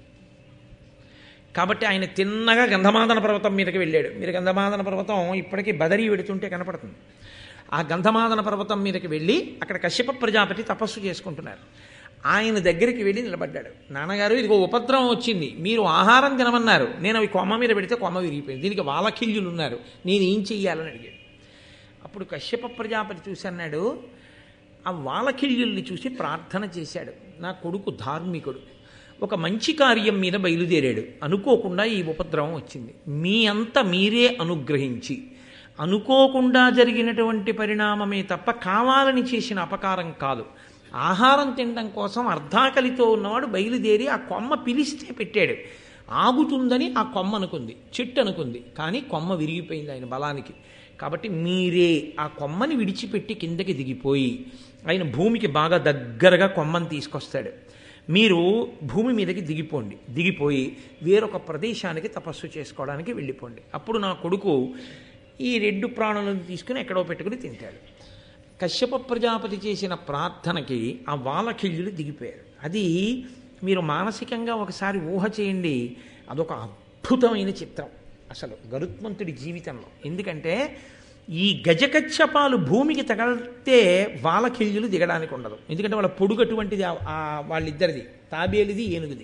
కాబట్టి ఆయన తిన్నగా గంధమాదన పర్వతం మీదకి వెళ్ళాడు. మీరు గంధమాదన పర్వతం ఇప్పటికీ బదరీ వెడుతుంటే కనపడుతుంది. ఆ గంధమాదన పర్వతం మీదకి వెళ్ళి అక్కడ కశ్యప ప్రజాపతి తపస్సు చేసుకుంటున్నారు. ఆయన దగ్గరికి వెళ్ళి నిలబడ్డాడు. నాన్నగారు, ఇదిగో ఉపద్రవం వచ్చింది, మీరు ఆహారం తినమన్నారు, నేను అవి కొమ్మ మీద పెడితే కొమ్మ విరిగిపోయింది, దీనికి వాలకిల్యులు ఉన్నారు, నేను ఏం చెయ్యాలని అడిగాడు. అప్పుడు కశ్యప ప్రజాపతి చూసి అన్నాడు, ఆ వాలకిల్యుల్ని చూసి ప్రార్థన చేశాడు. నా కొడుకు ధార్మికుడు, ఒక మంచి కార్యం మీద బయలుదేరాడు, అనుకోకుండా ఈ ఉపద్రవం వచ్చింది, మీ అంత మీరే అనుగ్రహించి, అనుకోకుండా జరిగినటువంటి పరిణామమే తప్ప కావాలని చేసిన అపకారం కాదు. ఆహారం తినడం కోసం అర్ధాకలితో ఉన్నవాడు బయలుదేరి ఆ కొమ్మ పిలిస్తే పెట్టాడు. ఆగుతుందని ఆ కొమ్మ అనుకుంది, చెట్టు అనుకుంది, కానీ కొమ్మ విరిగిపోయింది ఆయన బలానికి. కాబట్టి మీరే ఆ కొమ్మని విడిచిపెట్టి కిందకి దిగిపోయి ఆయన భూమికి బాగా దగ్గరగా కొమ్మని తీసుకొస్తాడు. మీరు భూమి మీదకి దిగిపోండి, దిగిపోయి వేరొక ప్రదేశానికి తపస్సు చేసుకోవడానికి వెళ్ళిపోండి. అప్పుడు నా కొడుకు ఈ రెండు ప్రాణులను తీసుకుని ఎక్కడో పెట్టుకుని తింటాడు. కశ్యప ప్రజాపతి చేసిన ప్రార్థనకి ఆ వాలకిల్యులు దిగిపోయారు. అది మీరు మానసికంగా ఒకసారి ఊహ చేయండి. అదొక అద్భుతమైన చిత్రం అసలు గరుత్మంతుడి జీవితంలో. ఎందుకంటే ఈ గజకచ్చపాలు భూమికి తగలితే వాలకిల్యులు దిగడానికి ఉండదు. ఎందుకంటే వాళ్ళ పొడుగు అటువంటిది, వాళ్ళిద్దరిది, తాబేలిది ఏనుగుది.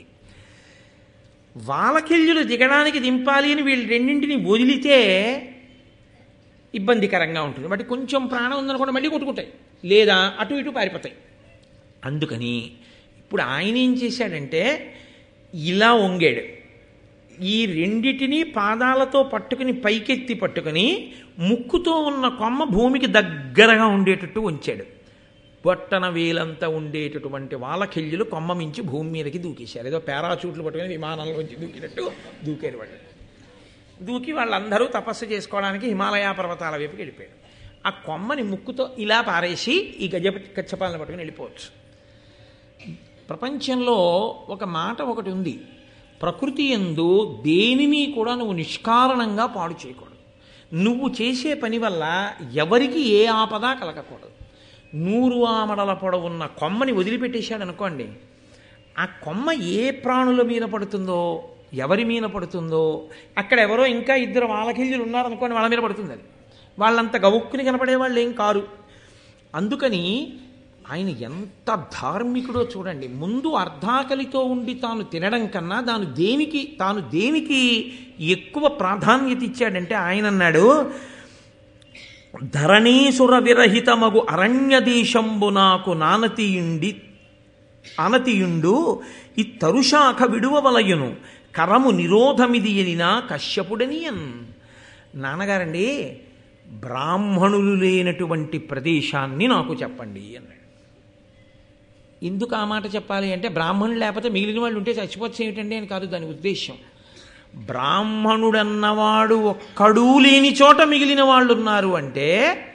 వాలకిల్యులు దిగడానికి దింపాలి అని వీళ్ళు రెండింటిని వదిలితే ఇబ్బందికరంగా ఉంటుంది. వాటి కొంచెం ప్రాణం ఉందనుకోండి మళ్ళీ కొట్టుకుంటాయి, లేదా అటు ఇటు పారిపోతాయి. అందుకని ఇప్పుడు ఆయన ఏం చేశాడంటే ఇలా వంగాడు, ఈ రెండిటిని పాదాలతో పట్టుకుని పైకెత్తి పట్టుకుని ముక్కుతో ఉన్న కొమ్మ భూమికి దగ్గరగా ఉండేటట్టు ఉంచాడు. బొట్టన వేలంతా ఉండేటటువంటి వాలకిల్యులు కొమ్మ మించి భూమి మీదకి దూకేశారు. ఏదో పారాచూట్లు పట్టుకుని విమానంలోంచి దూకినట్టు దూకారు వాళ్ళు. దూకి వాళ్ళందరూ తపస్సు చేసుకోవడానికి హిమాలయ పర్వతాల వైపుకి వెళ్ళిపోయారు. ఆ కొమ్మని ముక్కుతో ఇలా పారేసి ఈ గజ కచ్చపాలను పట్టుకుని వెళ్ళిపోవచ్చు. ప్రపంచంలో ఒక మాట ఒకటి ఉంది, ప్రకృతి యందు దేనిని కూడా నువ్వు నిష్కారణంగా పాడు చేయకూడదు. నువ్వు చేసే పని వల్ల ఎవరికి ఏ ఆపద కలగకూడదు. నూరు ఆమడల పొడవున్న కొమ్మని వదిలిపెట్టేశాడు అనుకోండి, ఆ కొమ్మ ఏ ప్రాణుల మీద పడుతుందో, ఎవరి మీద పడుతుందో, అక్కడ ఎవరో ఇంకా ఇద్దరు వాలకిల్లులు ఉన్నారనుకోండి, వాళ్ళ మీద పడుతుంది. అది వాళ్ళంత గవుక్కుని కనపడే వాళ్ళు ఏం కారు. అందుకని ఆయన ఎంత ధార్మికుడో చూడండి. ముందు అర్ధాకలితో ఉండి తాను తినడం కన్నా తాను దేనికి తాను దేనికి ఎక్కువ ప్రాధాన్యత ఇచ్చాడంటే ఆయన అన్నాడు, ధరణీసుర విరహితమగు అరణ్యదేశంబు నాకు నానతియుండి అనతియుండు ఈ తరుశాఖ విడువవలయును కరము నిరోధమిది ఎనినా కశ్యపుడనియన్. నాన్నగారండి, బ్రాహ్మణులు లేనటువంటి ప్రదేశాన్ని నాకు చెప్పండి అన్నాడు. ఎందుకు ఆ మాట చెప్పాలి అంటే, బ్రాహ్మణులు లేకపోతే మిగిలిన వాళ్ళు ఉంటే చచ్చిపోతే ఏమిటండి అని కాదు దాని ఉద్దేశం. బ్రాహ్మణుడన్నవాడు ఒక్కడూ లేని చోట మిగిలిన వాళ్ళు ఉన్నారు అంటే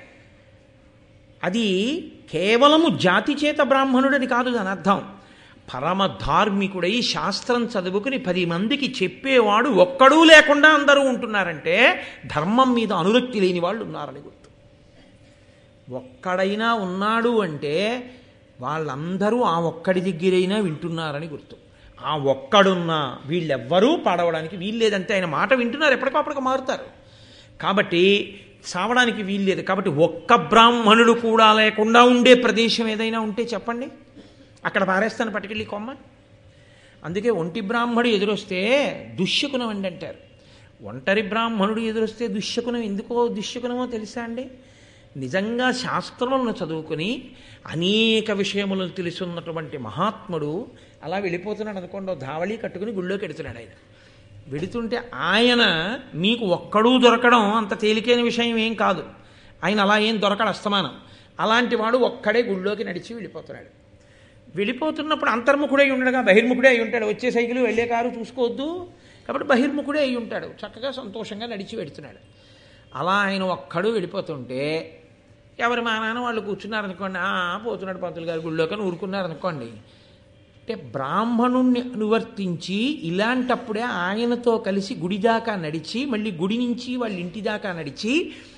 అది కేవలము జాతి చేత బ్రాహ్మణుడని కాదు దాని అర్థం. పరమ ధార్మికుడై శాస్త్రం చదువుకుని పది మందికి చెప్పేవాడు ఒక్కడూ లేకుండా అందరూ ఉంటున్నారంటే ధర్మం మీద అనురక్తి లేని వాళ్ళు ఉన్నారని గుర్తు. ఒక్కడైనా ఉన్నాడు అంటే వాళ్ళందరూ ఆ ఒక్కడి దగ్గరైనా వింటున్నారని గుర్తు. ఆ ఒక్కడున్నా వీళ్ళెవ్వరూ పాడవడానికి వీల్లేదంటే ఆయన మాట వింటున్నారు, ఎప్పటికప్పటికి మారుతారు. కాబట్టి సావడానికి వీల్లేదు. కాబట్టి ఒక్క బ్రాహ్మణుడు కూడా లేకుండా ఉండే ప్రదేశం ఏదైనా ఉంటే చెప్పండి, అక్కడ పారేస్తాను పట్టుకెళ్ళి కొమ్మ. అందుకే ఒంటి బ్రాహ్మణుడు ఎదురొస్తే దుశ్శకునం అండి అంటారు. ఒంటరి బ్రాహ్మణుడు ఎదురొస్తే దుశ్శకునం ఎందుకో దుశ్శకునమో తెలుసా అండి? నిజంగా శాస్త్రములను చదువుకుని అనేక విషయములను తెలుసున్నటువంటి మహాత్ముడు అలా వెళ్ళిపోతున్నాడు అనుకోండి, ధావళి కట్టుకుని గుళ్ళోకి ఎడుతున్నాడు. ఆయన వెడుతుంటే ఆయన మీకు ఒక్కడూ దొరకడం అంత తేలికైన విషయం ఏం కాదు. ఆయన అలా ఏం దొరకడు అస్తమానం. అలాంటి వాడు ఒక్కడే గుళ్ళోకి నడిచి వెళ్ళిపోతున్నాడు. వెళ్ళిపోతున్నప్పుడు అంతర్ముఖుడై ఉండగా బహిర్ముఖుడే అయి ఉంటాడు. వచ్చే సైకిల్ వెళ్ళే కారు చూసుకోవద్దు కాబట్టి బహిర్ముఖుడే అయి ఉంటాడు. చక్కగా సంతోషంగా నడిచి వెడుతున్నాడు. అలా ఆయన ఒక్కడు వెళ్ళిపోతుంటే ఎవరి మా నాన్న వాళ్ళు కూర్చున్నారనుకోండి, పోతున్నాడు పంతులు గారు గుళ్ళోకి అని ఊరుకున్నారనుకోండి. అంటే బ్రాహ్మణుణ్ణి అనువర్తించి ఇలాంటప్పుడే ఆయనతో కలిసి గుడి దాకా నడిచి మళ్ళీ గుడి నుంచి వాళ్ళ ఇంటి దాకా నడిచి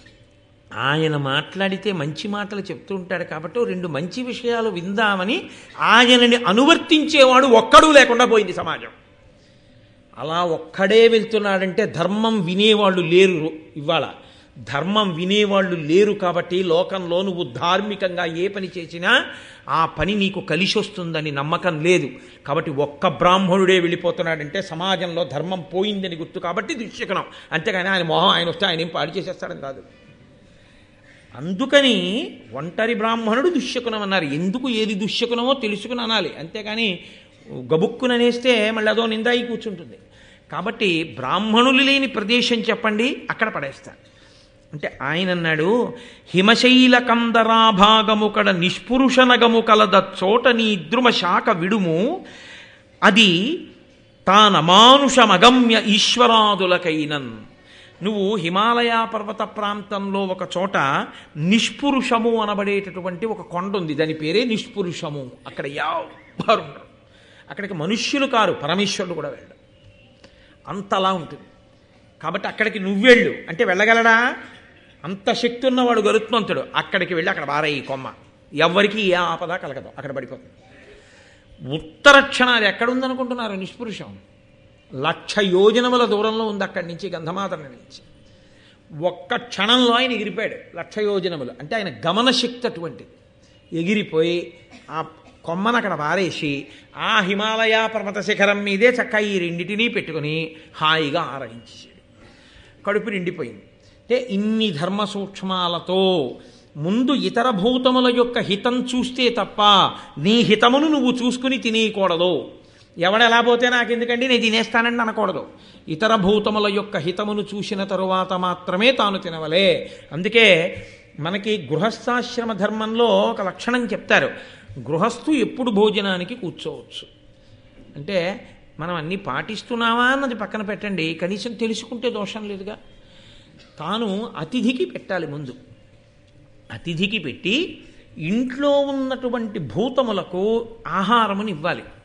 ఆయన మాట్లాడితే మంచి మాటలు చెప్తూ ఉంటాడు కాబట్టి రెండు మంచి విషయాలు విందామని ఆయనని అనువర్తించేవాడు ఒక్కడూ లేకుండా పోయింది సమాజం. అలా ఒక్కడే వెళ్తున్నాడంటే ధర్మం వినేవాళ్ళు లేరు. ఇవాళ ధర్మం వినేవాళ్ళు లేరు కాబట్టి లోకంలో నువ్వు ధార్మికంగా ఏ పని చేసినా ఆ పని నీకు కలిసి వస్తుందని నమ్మకం లేదు. కాబట్టి ఒక్క బ్రాహ్మణుడే వెళ్ళిపోతున్నాడంటే సమాజంలో ధర్మం పోయిందని గుర్తు. కాబట్టి దుశ్శకునం. అంతేగాని ఆయన మొహం ఆయన వస్తే ఆయన ఏం పాడు చేసేస్తాడని కాదు. అందుకని ఒంటరి బ్రాహ్మణుడు దుశ్శకునం అన్నారు. ఎందుకు ఏది దుశ్శకునమో తెలుసుకుని అనాలి, అంతేగాని గబుక్కుననేస్తే మళ్ళీ అదో నిందాయి కూర్చుంటుంది. కాబట్టి బ్రాహ్మణులు లేని ప్రదేశం చెప్పండి, అక్కడ పడేస్తాను అంటే ఆయన అన్నాడు, హిమశైల కందరాభాగము కడ నిష్పురుషనగము కలద చోట నీ ద్రుమ శాఖ విడుము అది తానమానుషమగమ్య ఈశ్వరాదులకైనన్. నువ్వు హిమాలయ పర్వత ప్రాంతంలో ఒక చోట నిష్పురుషము అనబడేటటువంటి ఒక కొండ ఉంది, దాని పేరే నిష్పురుషము. అక్కడ ఎవ్వరు ఉండరు, అక్కడికి మనుష్యులు కారు, పరమేశ్వరుడు కూడా వెళ్ళడు, అంతలా ఉంటుంది. కాబట్టి అక్కడికి నువ్వెళ్ళు అంటే వెళ్ళగలడా? అంత శక్తి ఉన్నవాడు గరుత్మంతుడు. అక్కడికి వెళ్ళి అక్కడ బారయ్యి కొమ్మ, ఎవ్వరికి ఏ ఆపద కలగదు, అక్కడ పడిపోతుంది. ఉత్తర క్షణాది ఎక్కడుందనుకుంటున్నారు నిష్పురుషం? లక్ష యోజనముల దూరంలో ఉంది అక్కడి నుంచి, గంధమాతన నుంచి. ఒక్క క్షణంలో ఆయన ఎగిరిపోయాడు లక్ష యోజనములు. అంటే ఆయన గమనశక్తి అటువంటిది. ఎగిరిపోయి ఆ కొమ్మను అక్కడ పారేసి ఆ హిమాలయ పర్వత శిఖరం మీదే చక్కగా ఈ రెండింటినీ పెట్టుకుని హాయిగా ఆరగించేసాడు. కడుపు నిండిపోయింది. అంటే ఇన్ని ధర్మ సూక్ష్మాలతో ముందు ఇతర భూతముల యొక్క హితం చూస్తే తప్ప నీ హితమును నువ్వు చూసుకుని తినేయకూడదు. ఎవడెలా పోతే నాకెందుకండి నేను తినేస్తానండి అనకూడదు. ఇతర భూతముల యొక్క హితమును చూసిన తరువాత మాత్రమే తాను తినవలే. అందుకే మనకి గృహస్థాశ్రమ ధర్మంలో ఒక లక్షణం చెప్తారు, గృహస్థు ఎప్పుడు భోజనానికి కూర్చోవచ్చు అంటే మనం అన్నీ పాటిస్తున్నావా అన్నది పక్కన పెట్టండి, కనీసం తెలుసుకుంటే దోషం లేదుగా. తాను అతిథికి పెట్టాలి ముందు. అతిథికి పెట్టి ఇంట్లో ఉన్నటువంటి భూతములకు ఆహారముని ఇవ్వాలి.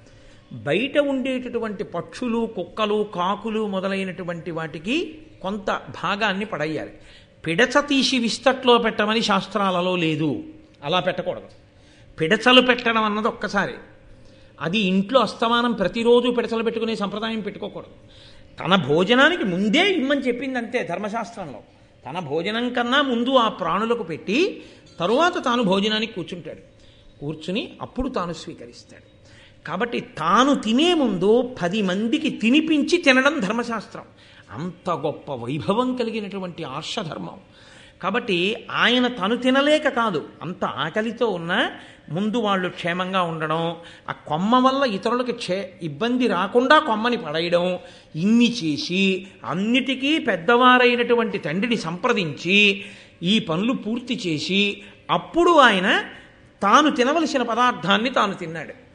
బయట ఉండేటటువంటి పక్షులు, కుక్కలు, కాకులు మొదలైనటువంటి వాటికి కొంత భాగాన్ని పడేయాలి. పిడచ తీసి విస్తట్లో పెట్టమని శాస్త్రాలలో లేదు. అలా పెట్టకూడదు. పిడచలు పెట్టడం అన్నది ఒక్కసారి. అది ఇంట్లో అస్తమానం ప్రతిరోజు పిడచలు పెట్టుకునే సంప్రదాయం పెట్టుకోకూడదు. తన భోజనానికి ముందే ఇమ్మని చెప్పింది అంతే ధర్మశాస్త్రంలో. తన భోజనం కన్నా ముందు ఆ ప్రాణులకు పెట్టి తరువాత తాను భోజనానికి కూర్చుంటాడు. కూర్చుని అప్పుడు తాను స్వీకరిస్తాడు. కాబట్టి తాను తినే ముందు పది మందికి తినిపించి తినడం ధర్మశాస్త్రం. అంత గొప్ప వైభవం కలిగినటువంటి ఆర్షధర్మం. కాబట్టి ఆయన తను తినలేక కాదు, అంత ఆకలితో ఉన్నా ముందు వాళ్ళు క్షేమంగా ఉండడం, ఆ కొమ్మ వల్ల ఇతరులకు క్షే ఇబ్బంది రాకుండా కొమ్మని పడేయడం, ఇన్ని చేసి అన్నిటికీ పెద్దవారైనటువంటి తండ్రిని సంప్రదించి ఈ పనులు పూర్తి చేసి అప్పుడు ఆయన తాను తినవలసిన పదార్థాన్ని తాను తిన్నాడు.